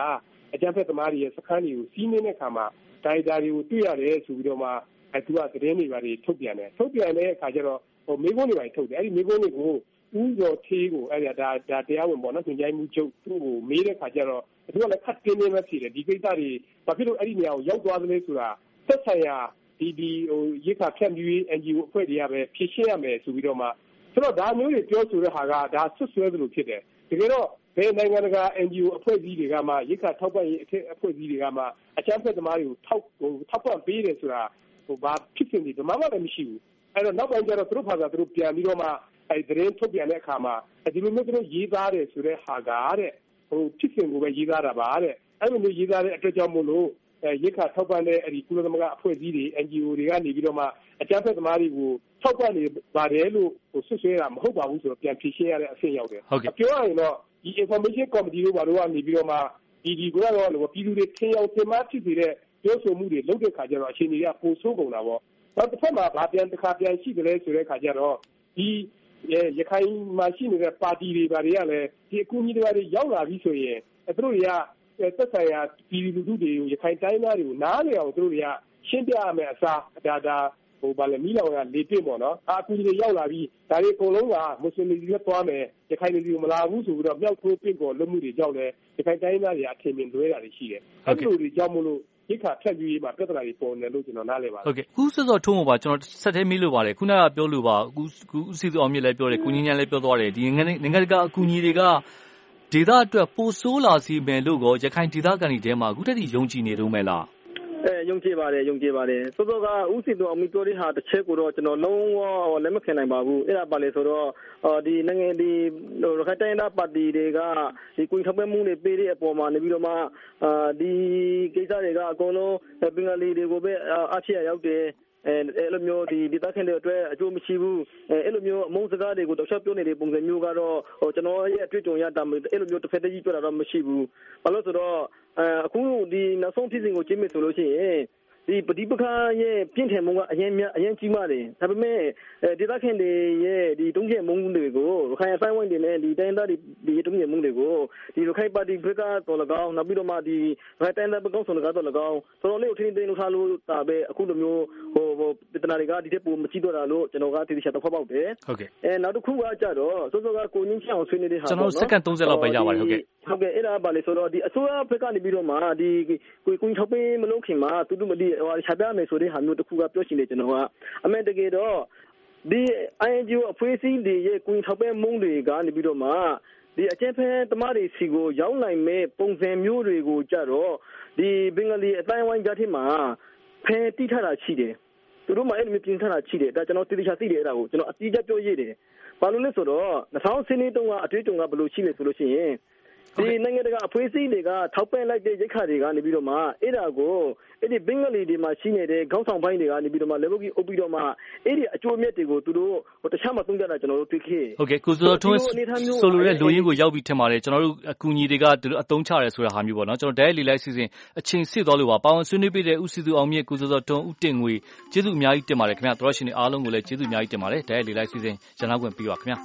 အကြမ်းဖက်သမားတွေရဲ့စခန်းတွေကိုစီးနင်းတဲ့အခါမှာဒါရိုက်တာတွေကိုတွေ့ရတယ်ဆိုပြီးတော့မှအဲသူကသတင်းတွေပါတွေထုတ်ပြန်တယ်ထုတ်ပြန်တဲ့အခါကျတော့ဟိုမိကုန်းတွေပါထုတ်တယ်အဲ့ဒီမိကုန်းတွေကိုဦးကျော်သေးကိုအဲ့ဒါဒါတရားဝင်ပေါ့နော်သင်ကြားမှုချုပ်သူ့ကိုမေးတဲ့အခါကျတော့သူကလည်းခတ်တင်းတင်းပဲဖြစ်တယ်ဒီကိစ္စတွေဘာဖြစ်လို့အဲ့ဒီနေရာကိုရောက်သွားသလဲဆိုတာသက်ဆိုင်ရာဒီဒီဟိုရေခါဖြန့်ပြီး N G O အဖွဲ့တွေကပဲဖြည့်ရှင်းရမယ်ဆိုပြီးတော့မှဆိုတော့ဒါမျိုးတွေပြောဆိုတဲ့ဟာကဒါဆွဆွဲသလိုဖြစ်တယ်တကယ်တော့ဘယ်နိုင်ငံတကာ N G O အဖွဲ့အစည်းတွေကမှရေခါထောက်ပံ့ရေးအဖွဲ့အစည်းတွေကမှအကြမ်းဖက်သမားတွေကိုထောက်ဟိုထောက်ပံ့ပေးတယ်ဆိုတာဟိုဘာဖြစ်နေတယ်ဘာမှလည်းမရှိဘူးအဲ့တော့နောက်ပိုင်းကျတော့သူတို့ဘာသာသူတို့ပြန်ပြီးတော့မှအဲ့သတင်းထုတ်ပြန်တဲ့အခါမှာဒီလိုမျိုးသူတို့ရေးသားတယ်ဆိုတဲ့ဟာကတဲ့ဟိုဖြစ်စဉ်ကိုပဲရေးသားတာပါတဲ့အဲ့လိုမျိုးရေးသားတဲ့အတွက်ကြောင့်မို့လို့အဲရိခါထောက်ပံ့တဲ့အဲဒီကုလသမဂ္ဂအဖွဲ့အစည်းတွေ N G O တွေကနေပြီးတော့မှအကြမ်းဖက်သမားတွေကိုထောက်ပံ့နေပါတယ်လို့ဟိုဆွဆွဲတာမဟုတ်ပါဘူးဆိုတော့ပြန်ဖြေရှင်းရတဲ့အဆင့်ရောက်တယ်ပြောရရင်တော့ဒီ information committee တို့ဘာလို့ကနေပြီးတော့မှဒီဒီကတော့ပြည်သူတွေထင်အောင်ထင်မှားဖြစ်စေတဲ့ပြောဆိုမှုတွေလုပ်တဲ့ခါကျတော့အခြေအနေကပိုဆိုးကုန်တာပေါ့နောက်တစ်ဖက်မှာဗာပြန်တစ်ခါပြန်ရှိတယ်လဲဆိုတဲ့ခါကျတော့ဒီရခိုင်မှာရှိနေတဲ့ပါတီတွေဘာတွေကလည်းဒီအကူအညီတွေရောက်လာပြီဆိုရင်သူတို့တွေကသက်ဆိုင်ရာပြည်သူလူထုတွေကိုရခိုင်တိုင်းသားတွေကိုနားလည်အောင်သူတို့တွေကရှင်းပြရမယ်အစားဒါဒါဟိုဗာလေမိလောင်ကလေပြစ်ပေါ့နော်အကူအညီတွေရောက်လာပြီဒါတွေအကုန်လုံးကမွတ်စလင်တွေလည်းသွားမယ်ရခိုင်တွေကိုမလာဘူးဆိုပြီးတော့မြောက်ထိုးပင့်ကောလုပ်မှုတွေကြောင့်လည်းရခိုင်တိုင်းသားတွေအထင်မြင်လွဲတာတွေရှိတယ်အဲ့လိုတွေကြောင့်မလို့ရိခါဖြတ်ပြီးရေးမှာပြဿနာတွေပေါ်နေလို့ကျွန်တော်နားလည်ပါတယ်ဟုတ်ကဲ့ခုစောစောထုံးမှာပါကျွန်တော်ဆက်သေးမေးလို့ပါတယ်ခုနကပြောလို့ပါအခုခုဦးစီသူအောင်မြင့်လည်းပြောတယ်ကုညီညာလည်းပြောသွားတယ်ဒီနိုင်ငံတကာအကူအညီတွေကဒေသအတွက်ပိုဆိုးလာစီမယ်လို့ကောရခိုင်ဒေသကန်တွေထဲမှာအခုတည်းကယုံကြည်နေတော့မယ်လားအဲယုံကြည်ပါတယ်ယုံကြည်ပါတယ်စောစောကဦးစီသူအောင်မြင့်ပြောတဲ့ဟာတစ်ချက်ကိုတော့ကျွန်တော်လုံးဝလက်မခံနိုင်ပါဘူးအဲ့ဒါပါလေဆိုတော့ဒီနိုင်ငံဒီရခိုင်တိုင်းဒေသပါတီတွေကဒီကွန်ထပ်မှုတွေပေးတဲ့အပေါ်မှာနေပြီးတော့မှအာဒီကိစ္စတွေကအကုန်လုံးဘင်္ဂလီတွေကိုပဲအဖြစ်ရောက်တယ်အဲအဲ့လိုမျိုးဒီဒေသခံတွေအတွက်အကျိုးမရှိဘူးအဲ့လိုမျိုးအမုန်းစကားတွေကိုတောက်လျှောက်ပြောနေတဲ့ပုံစံမျိုးကတော့ဟိုကျွန်တော်ရဲ့အတွေ့အကြုံရတာအဲ့လိုမျိုးတစ်ဖက်တည်းကြီးပြောတာတော့မရှိဘူးဘာလို့ဆိုတော့အခုဒီနောက်ဆုံးဖြစ်စဉ်ကိုကြည့်မယ်ဆိုလို့ရှိရင်ဒီပဋိပက္ခရဲ့ပြင်းထန်မှုကအရင်အရင်ကြီးမားတယ်ဒါပေမဲ့ဒေသခံတွေရဲ့ဒီတုံ့ပြန်မှုတွေကိုရခိုင်အတိုင်းဝိုင်းတွေနဲ့ဒီတိုင်းသားတွေဒီတုံ့ပြန်မှုတွေကိုဒီရခိုင်ပါတီဘက်ကတော့၎င်းနောက်ပြီးတော့မှဒီရခိုင်တိုင်းသားဘက်ကတော့၎င်းတော်၎င်းတော်တော်လေးကိုထိန်းသိမ်းလို့ထားလို့ဒါပဲအခုလိုမျိုးဟိုဟိုပြည်ထနာတွေကဒီတက်ပုံမကြည့်တော့တာလို့ကျွန်တော်ကတိတိကျကျတော့ဖောက်ပေါက်တယ်ဟုတ်ကဲ့အဲနောက်တစ်ခုကကြတော့စောစောကကိုငင်းချအောင်ဆွေးနေတဲ့ဟာကျွန်တော်စက္ကန့်သုံးဆယ်လောက်ပဲရပါတယ်ဟုတ်ကဲ့ဟုတ်ကဲ့အဲ့ဒါပါလေဆိုတော့ဒီအစိုးရဘက်ကနေပြီးတော့မှဒီကိုကွန်ထောက်ပေးမလုပ်ခင်မှာတူတူမဒီဟိုရှာပြမယ်ဆိုတဲ့ဟာမျိုးတစ်ခုကပြောရှင်နေကျွန်တော်ကအမှန်တကယ်တော့ဒီ I N G O အဖွဲ့အစည်းတွေရဲ့ကွန်ထောက်ပေးမှုတွေကနေပြီးတော့မှဒီအကျဉ်းဖက်သမားတွေစီကိုရောက်နိုင်မဲ့ပုံစံမျိုးတွေကိုကြတော့ဒီဘင်္ဂလီအတိုင်းဝိုင်းကြားထဲမှာဖယ်တိထားတာရှိတယ်သူတို့မှအဲ့လိုမျိုးပြင်ထားတာရှိတယ်ဒါကျွန်တော်တိတိကျသိတယ်အဲ့ဒါကိုကျွန်တော်အတိအကျပြောရည်တယ်ဘာလို့လဲဆိုတော့၂၀၁၂တုန်းကအတွေ့အကြုံကဘယ်လိုရှိလဲဆိုလို့ရှိရင်ဒီနိုင်ငံတကာအဖွဲ့အစည်းတွေကထောက်ပံ့လိုက်တဲ့ရိက္ခာတွေကနေပြီးတော့မှအဲ့ဒါကိုအဲ့ဒီဘင်္ဂလီတွေမှာရှိနေတဲ့ခေါင်းဆောင်ပိုင်းတွေကနေပြီးတော့မှလက်ဘုတ်ကြီးအုပ်ပြီးတော့မှအဲ့ဒီအကျိုးအမြတ်တွေကိုသူတို့ဟိုတခြားမှသုံးကြတာကျွန်တော်တို့တွေ့ခဲ့ဟုတ်ကဲ့ကိုစောထွန်းဆိုလိုတဲ့လူရင်းကိုရောက်ပြီးထင်ပါတယ်ကျွန်တော်တို့အကူအညီတွေကသူတို့အသုံးချရဲဆိုတာဟာမျိုးပေါ့နော်ကျွန်တော်ဒဲလီလိုက်စီစဉ်အချိန်စစ်သွားလို့ပါပါဝင်ဆွေးနွေးပေးတဲ့ဦးစီသူအောင်မြင့်ကိုစောစောထွန်းဦးတင်ငွေကျေးဇူးအများကြီးတင်ပါတယ်ခင်ဗျာတော်ရှင်တွေအားလုံးကိုလည်းကျေးဇူးအများကြီးတင်ပါတယ်ဒဲလီလိုက်စီစဉ်ရန်နာခွင့်ပြီးပါခင်ဗျာ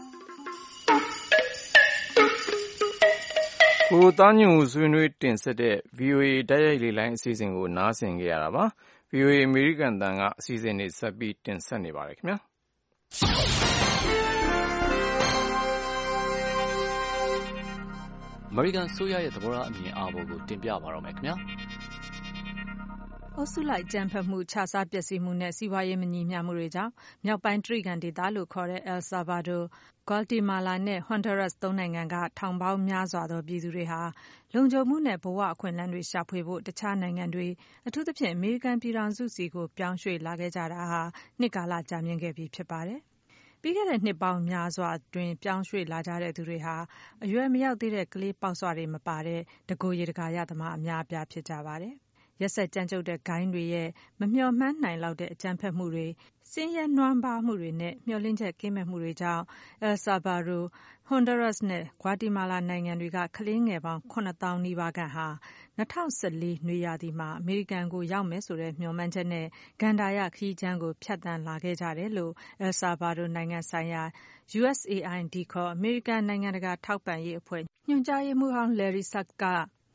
ကိုသားညွန့်ဆွေးနွေးတင်ဆက်တဲ့ V O A တိုက်ရိုက်လေလိုင်းအစီအစဉ်ကိုနားဆင်ကြရတာပါ V O A အမေရိကန်တန်ကအစီအစဉ်တွေဆက်ပြီးတင်ဆက်နေပါတယ်ခင်ဗျာအမေရိကန်ဆိုရရဲ့သဘောထားအမြင်အာဘော်ကိုတင်ပြပါတော့မယ်ခင်ဗျာအုပ်စုလိုက်ကြမ်းဖက်မှုခြစားပျက်စီးမှုနဲ့စီးပွားရေးမညီမျှမှုတွေကြောင့်မြောက်ပိုင်းတြိဂံဒေသလို့ခေါ်တဲ့ El Salvador, Guatemala နဲ့ Honduras သုံးနိုင်ငံကထောင်ပေါင်းများစွာသောပြည်သူတွေဟာလုံခြုံမှုနဲ့ဘဝအခွင့်အလမ်းတွေရှာဖွေဖို့တခြားနိုင်ငံတွေအထူးသဖြင့်အမေရိကန်ပြည်ထောင်စုစီကိုပြောင်းရွှေ့လာခဲ့ကြတာဟာနှစ်ကာလကြာမြင့်ခဲ့ပြီဖြစ်ပါတယ်။ပြီးခဲ့တဲ့နှစ်ပေါင်းများစွာတွင်ပြောင်းရွှေ့လာကြတဲ့သူတွေဟာအရွယ်မရောက်သေးတဲ့ကလေးပေါက်ဆွတွေမပါတဲ့တကိုယ်ရေတကာရသမားအများအပြားဖြစ်ကြပါတယ်။ရက်စက်ကြမ်းကြုတ်တဲ့ဂိုဏ်းတွေရဲ့မမျှော်မှန်းနိုင်လောက်တဲ့အကြမ်းဖက်မှုတွေဆင်းရဲနွမ်းပါးမှုတွေနဲ့မျှော်လင့်ချက်ကင်းမဲ့မှုတွေကြောင့် El Salvador, Honduras နဲ့ Guatemala နိုင်ငံတွေကကလေးငယ်ပေါင်းခုနှစ်သောင်းနီးပါးခန့်ဟာ၂၀၁၄နွေရာသီမှာအမေရိကန်ကိုရောက်မယ်ဆိုတဲ့မျှော်မှန်းချက်နဲ့ကန္တာရခရီးကြမ်းကိုဖြတ်သန်းလာခဲ့ကြတယ်လို့ El Salvador နိုင်ငံဆိုင်ရာ U S A I D ခေါ်အမေရိကန်နိုင်ငံတကာထောက်ပံ့ရေးအဖွဲ့ညွှန်ကြားရေးမှူးဟောင်း Larry Sack က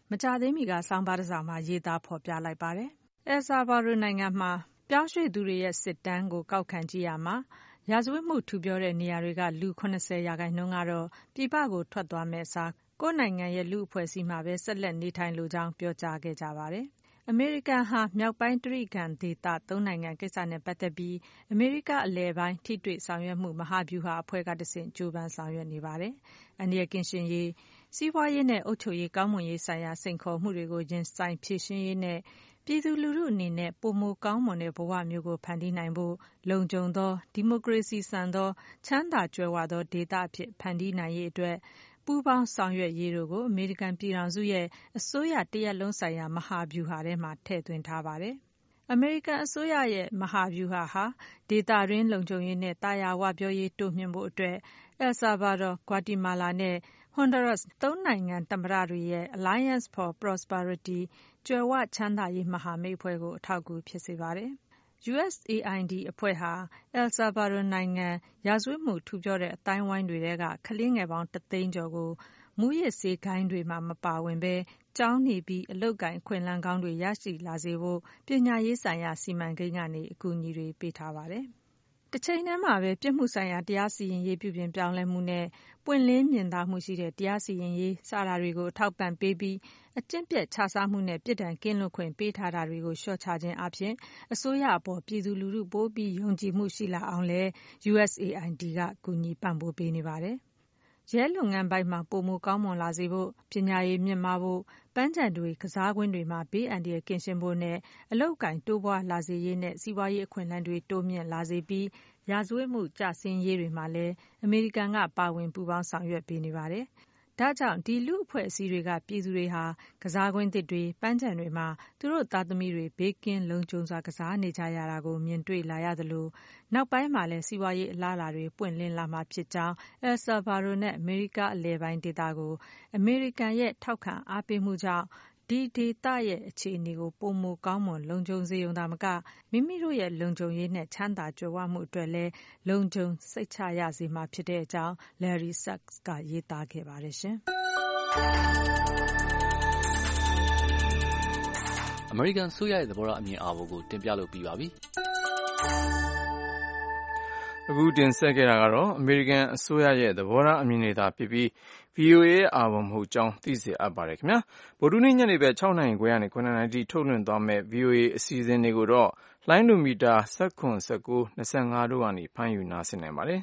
မကြာသေးမီကဆောင်းပါးတစ်စောင်မှာရေးသားဖော်ပြလိုက်ပါတယ်။ El Salvador နိုင်ငံမှာပြောင်းရွှေ့သူတွေရဲ့စစ်တမ်းကိုကောက်ခံကြည့်ရမှာရာဇဝတ်မှုထူပြောတဲ့နေရာတွေကလူ၇၀ရာခိုင်နှုန်းကတော့ပြည်ပကိုထွက်သွားမယ့်အစားကိုယ့်နိုင်ငံရဲ့လူ့အဖွဲ့အစည်းမှာပဲဆက်လက်နေထိုင်လိုကြောင်းပြောကြားခဲ့ကြပါတယ်။အမေရိကန်ဟာမြောက်ပိုင်းတြိဂံဒေသသုံးနိုင်ငံကိစ္စနဲ့ပတ်သက်ပြီးအမေရိကအလယ်ပိုင်းထိတွေ့ဆောင်ရွက်မှုမဟာဗျူဟာအဖွဲ့ကတဆင့်ကြိုးပမ်းဆောင်ရွက်နေပါတယ်။အန္တရာယ်ကင်းရှင်းရေးစီးပွားရေးနဲ့အုပ်ချုပ်ရေးကောင်းမွန်ရေးဆိုင်ရာစိန်ခေါ်မှုတွေကိုရင်ဆိုင်ဖြေရှင်းရေးနဲ့ပြည်သူလူထုအနေနဲ့ပိုမိုကောင်းမွန်တဲ့ဘဝမျိုးကိုဖန်တီးနိုင်ဖို့လုံခြုံသောဒီမိုကရေစီဆန်သောချမ်းသာကြွယ်ဝသောဒေသအဖြစ်ဖန်တီးနိုင်ရေးအတွက်ပူးပေါင်းဆောင်ရွက်ရေးတို့ကိုအမေရိကန်ပြည်ထောင်စုရဲ့အစိုးရတရပ်လုံးဆိုင်ရာမဟာဗျူဟာထဲမှာထည့်သွင်းထားပါတယ်။အမေရိကန်အစိုးရရဲ့မဟာဗျူဟာဟာဒေသတွင်းလုံခြုံရေးနဲ့တာယာဝပြောရေးတိုးမြှင့်ဖို့အတွက် El Salvador, Guatemala နဲ့ Honduras သုံးနိုင်ငံသမ္မတတွေရဲ့ Alliance for Prosperity ကြွယ်ဝချမ်းသာရေးမဟာမိတ်အဖွဲ့ကိုအထောက်အကူဖြစ်စေပါတယ်။ U S A I D အဖွဲ့ဟာ El Salvador နိုင်ငံရာဇဝတ်မှုထူပြောတဲ့အသိုင်းအဝိုင်းတွေထဲကကလေးငယ်ပေါင်းတစ်သိန်းကျော်ကိုမူးယစ်ဆေးဂိုဏ်းတွေမှာမပါဝင်ဘဲကျောင်းနေပြီးအလုပ်အကိုင်အခွင့်အလမ်းကောင်းတွေရရှိလာစေဖို့ပညာရေးဆိုင်ရာစီမံကိန်းကနေအကူအညီတွေပေးထားပါတယ်။တစ်ချိန်တည်းမှာပဲပြစ်မှုဆိုင်ရာတရားစီရင်ရေးပြုပြင်ပြောင်းလဲမှုနဲ့ပွင့်လင်းမြင်သာမှုရှိတဲ့တရားစီရင်ရေးစတာတွေကိုအထောက်ပံ့ပေးပြီးအကျင့်ပျက်ခြစားမှုနဲ့ပြစ်ဒဏ်ကင်းလွတ်ခွင့်ပေးထားတာတွေကိုလျှော့ချခြင်းအပြင်အစိုးရအပေါ်ပြည်သူလူထုပိုပြီးယုံကြည်မှုရှိလာအောင်လဲ U S A I D ကကူညီပံ့ပိုးပေးနေပါတယ်။ရဲလုပ်ငန်းပိုင်းမှာပိုမိုကောင်းမွန်လာစေဖို့ပညာရေးမြင့်မားဖို့ပန်းခြံတွေကစားကွင်းတွေမှာဘေးအန္တရာယ်ကင်းရှင်းဖို့နဲ့အလုပ်အကိုင်တိုးပွားလာစေရေးနဲ့စီးပွားရေးအခွင့်အလမ်းတွေတိုးမြင့်လာစေပြီးရာဇဝတ်မှုကျဆင်းရေးတွေမှာလည်းအမေရိကန်ကပါဝင်ပူးပေါင်းဆောင်ရွက်ပေးနေပါတယ်။ဒါကြောင့်ဒီလူအဖွဲ့အစည်းတွေကပြည်သူတွေဟာကစားကွင်းသစ်တွေပန်းခြံတွေမှာသူတို့သားသမီးတွေဘေးကင်းလုံခြုံစွာကစားနေကြရတာကိုမြင်တွေ့လာရသလိုနောက်ပိုင်းမှာလည်းစီးပွားရေးအလားအလာတွေပွင့်လင်းလာမှာဖြစ်ကြောင်း El Salvador နဲ့အမေရိကအလယ်ပိုင်းဒေသကိုအမေရိကန်ရဲ့ထောက်ခံအားပေးမှုကြောင့်ဒီဒေသရဲ့အခြေအနေကိုပိုမိုကောင်းမွန်လုံခြုံစေုံသာမကမိမိတို့ရဲ့လုံခြုံရေးနဲ့ချမ်းသာကြွယ်ဝမှုအတွက်လည်းလုံခြုံစိတ်ချရစေမှာဖြစ်တဲ့အကြောင်း Larry Sachs ကရေးသားခဲ့ပါတယ်ရှင်။အမေရိကန်ဆိုရရဲ့သဘောထားအမြင်အာဘော်ကိုတင်ပြလို့ပြီးပါပြီ။အခုတင်ဆက်ခဲ့တာကတော့အမေရိကန်အစိုးရရဲ့သဘောထားအမြင်တွေသာဖြစ်ပြီး V O A ရဲ့အာဘော်မဟုတ်ကြောင်းသိစေအပ်ပါတယ်ခင်ဗျာဗုဒ္ဓနေ့ညနေပဲ၆နာရီခွဲကနေခုနှစ်နာရီထုတ်လွှင့်သွားမဲ့ V O A အစီအစဉ်တွေကိုတော့လိုင်းဒူမီတာ၁၇ ၁၉ ၂၅တို့ကနေဖမ်းယူနားဆင်နိုင်ပါတယ်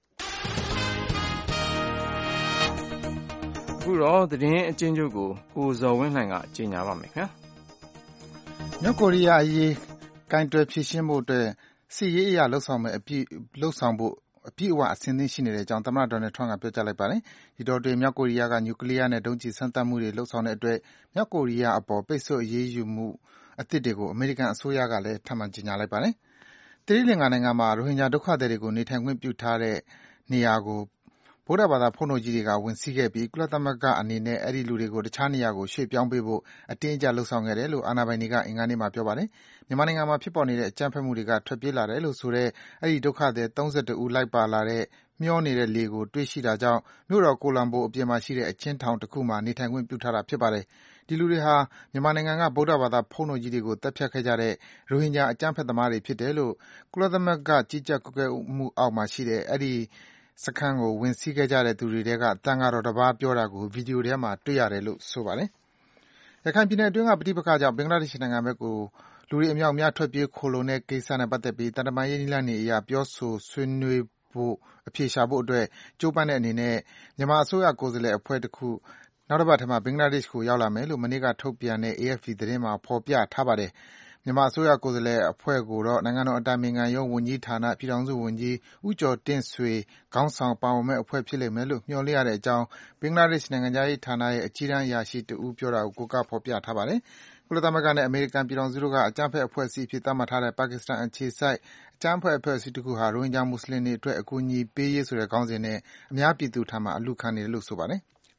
အခုတော့သတင်းအကျဉ်းချုပ်ကိုကိုဇော်ဝင်းလှိုင်ကကြေညာပါမယ်ခင်ဗျာမြောက်ကိုရီးယားအရေးကိုင်တွယ်ဖြေရှင်းဖို့အတွက်စစ်ရေးအရာလှုပ်ဆောင်မဲ့အပြည့်လှုပ်ဆောင်ဖို့အပြည့်အဝအဆင်သင့်ရှိနေတဲ့အကြောင်းသမ္မတဒေါ်နယ်ထရန့်ကပြောကြားလိုက်ပါတယ်။ဒီတော့တွင်မြောက်ကိုရီးယားကနျူကလ িয়ার နဲ့ဒုံးကျည်စမ်းသပ်မှုတွေလှုပ်ဆောင်တဲ့အတွက်မြောက်ကိုရီးယားအပေါ်ပိတ်ဆို့အရေးယူမှုအသစ်တွေကိုအမေရိကန်အစိုးရကလည်းထပ်မံကြေညာလိုက်ပါတယ်။သီရိလင်္ကာနိုင်ငံမှာရိုဟင်ဂျာဒုက္ခသည်တွေကိုနေထိုင်ခွင့်ပြုထားတဲ့နေရာကိုဗုဒ္ဓဘာသာဘုန်းတော်ကြီးတွေကဝင်စီးခဲ့ပြီးကုလသမဂ္ဂအနေနဲ့အဲဒီလူတွေကိုတခြားနေရာကိုရွှေ့ပြောင်းပေးဖို့အတင်းအကျပ်လုပ်ဆောင်ခဲ့တယ်လို့အာဏာပိုင်တွေကအင်္ဂါနေ့မှာပြောပါတယ်။မြန်မာနိုင်ငံမှာဖြစ်ပေါ်နေတဲ့အကြမ်းဖက်မှုတွေကထွက်ပြေးလာတယ်လို့ဆိုတဲ့အဲဒီဒုက္ခသည်၃၁ဦးလိုက်ပါလာတဲ့မျောနေတဲ့လေကိုတွေ့ရှိတာကြောင့်မြို့တော်ကိုလံဘိုအပြင်မှာရှိတဲ့အချင်းထောင်တစ်ခုမှာနေထိုင်ခွင့်ပြုထားတာဖြစ်ပါတယ်။ဒီလူတွေဟာမြန်မာနိုင်ငံကဗုဒ္ဓဘာသာဘုန်းတော်ကြီးတွေကိုတပ်ဖြတ်ခဲ့ကြတဲ့ရိုဟင်ဂျာအကြမ်းဖက်သမားတွေဖြစ်တယ်လို့ကုလသမဂ္ဂကြီးကြပ်ကွပ်ကဲမှုအောက်မှာရှိတဲ့အဲဒီစခန်းကိုဝင်စီးခဲ့ကြတဲ့သူတွေထဲကတန်ဃာတော်တစ်ပါးပြောတာကိုဗီဒီယိုထဲမှာတွေ့ရတယ်လို့ဆိုပါတယ်။ရခိုင်ပြည်နယ်အတွင်းကပဋိပက္ခကြောင့်ဘင်္ဂလားဒေ့ရှ်နိုင်ငံဘက်ကိုလူတွေအများအပြားထွက်ပြေးခိုလှုံတဲ့ကိစ္စနဲ့ပတ်သက်ပြီးတန်တမာရေးနည်းလမ်းတွေအရပြောဆိုဆွေးနွေးဖို့အဖြေရှာဖို့အတွက်ကြိုးပမ်းတဲ့အနေနဲ့မြန်မာအစိုးရကိုယ်စားလှယ်အဖွဲ့တစ်ခုနောက်တစ်ပတ်ထဲမှာဘင်္ဂလားဒေ့ရှ်ကိုရောက်လာမယ်လို့မနေ့ကထုတ်ပြန်တဲ့ A F P သတင်းမှာဖော်ပြထားပါတယ်။မြန်မာအစိုးရကိုယ်စားလှယ်အဖွဲ့ကိုတော့နိုင်ငံတော်အတိုင်ပင်ခံရုံးဝန်ကြီးဌာနပြည်ထောင်စုဝန်ကြီးဦးကျော်တင့်ဆွေခေါင်းဆောင်ပါဝင်မဲ့အဖွဲ့ဖြစ်လိမ့်မယ်လို့မျှော်လင့်ရတဲ့အကြောင်းဘင်္ဂလားဒေ့ရှ်နိုင်ငံသားရေးဌာနရဲ့အကြီးတန်းအရာရှိတဦးပြောတာကိုကိုကဖော်ပြထားပါတယ်။ကုလသမဂ္ဂနဲ့အမေရိကန်ပြည်ထောင်စုတို့ကအကြမ်းဖက်အဖွဲ့အစည်းအဖြစ်သတ်မှတ်ထားတဲ့ပါကစ္စတန်အခြေစိုက်အကြမ်းဖက်အဖွဲ့အစည်းတစ်ခုဟာရိုဟင်ဂျာမွတ်ဆလင်တွေအတွက်အကူအညီပေးရေးဆိုတဲ့ခေါင်းစဉ်နဲ့အများပြည်သူထံမှအလှူခံနေတယ်လို့ဆိုပါတယ်။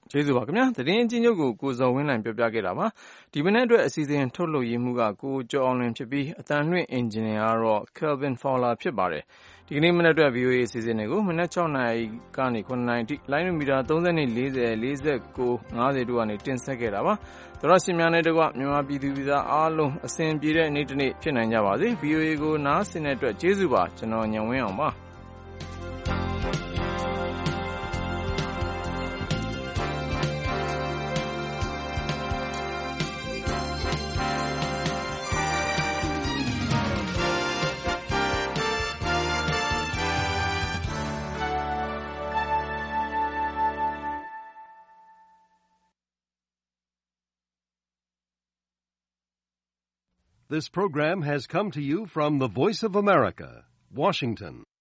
ကျေးဇူးပါခင်ဗျာသတင်းအချင်းချုပ်ကိုကိုဇော်ဝင်းနိုင်ပြောပြခဲ့တာပါဒီမနေ့အတွက်အစီအစဉ်ထုတ်လုပ်ရေးမှုကကိုကျော်အောင်လွင်ဖြစ်ပြီးအတန်လွှင့်အင်ဂျင်နီယာကတော့ Kelvin Fowler ဖြစ်ပါတယ်ဒီကနေ့မနေ့အတွက် V O A အစီအစဉ်တွေကိုမနေ့၆နာရီကနေခုနှစ်နာရီအထိလိုင်းမီတာသုံး၀ ၄၀ ၄၉ ၅၀တို့ကနေတင်ဆက်ခဲ့တာပါသောရရှင်များနဲ့တကွမြန်မာပြည်သူပြည်သားအားလုံးအစဉ်ပြေတဲ့နေ့တစ်နေ့ဖြစ်နိုင်ကြပါစေ V O A ကိုနားဆင်တဲ့အတွက်ကျေးဇူးပါကျွန်တော်ညံဝင်းအောင်ပါ This program has come to you from the Voice of America, Washington.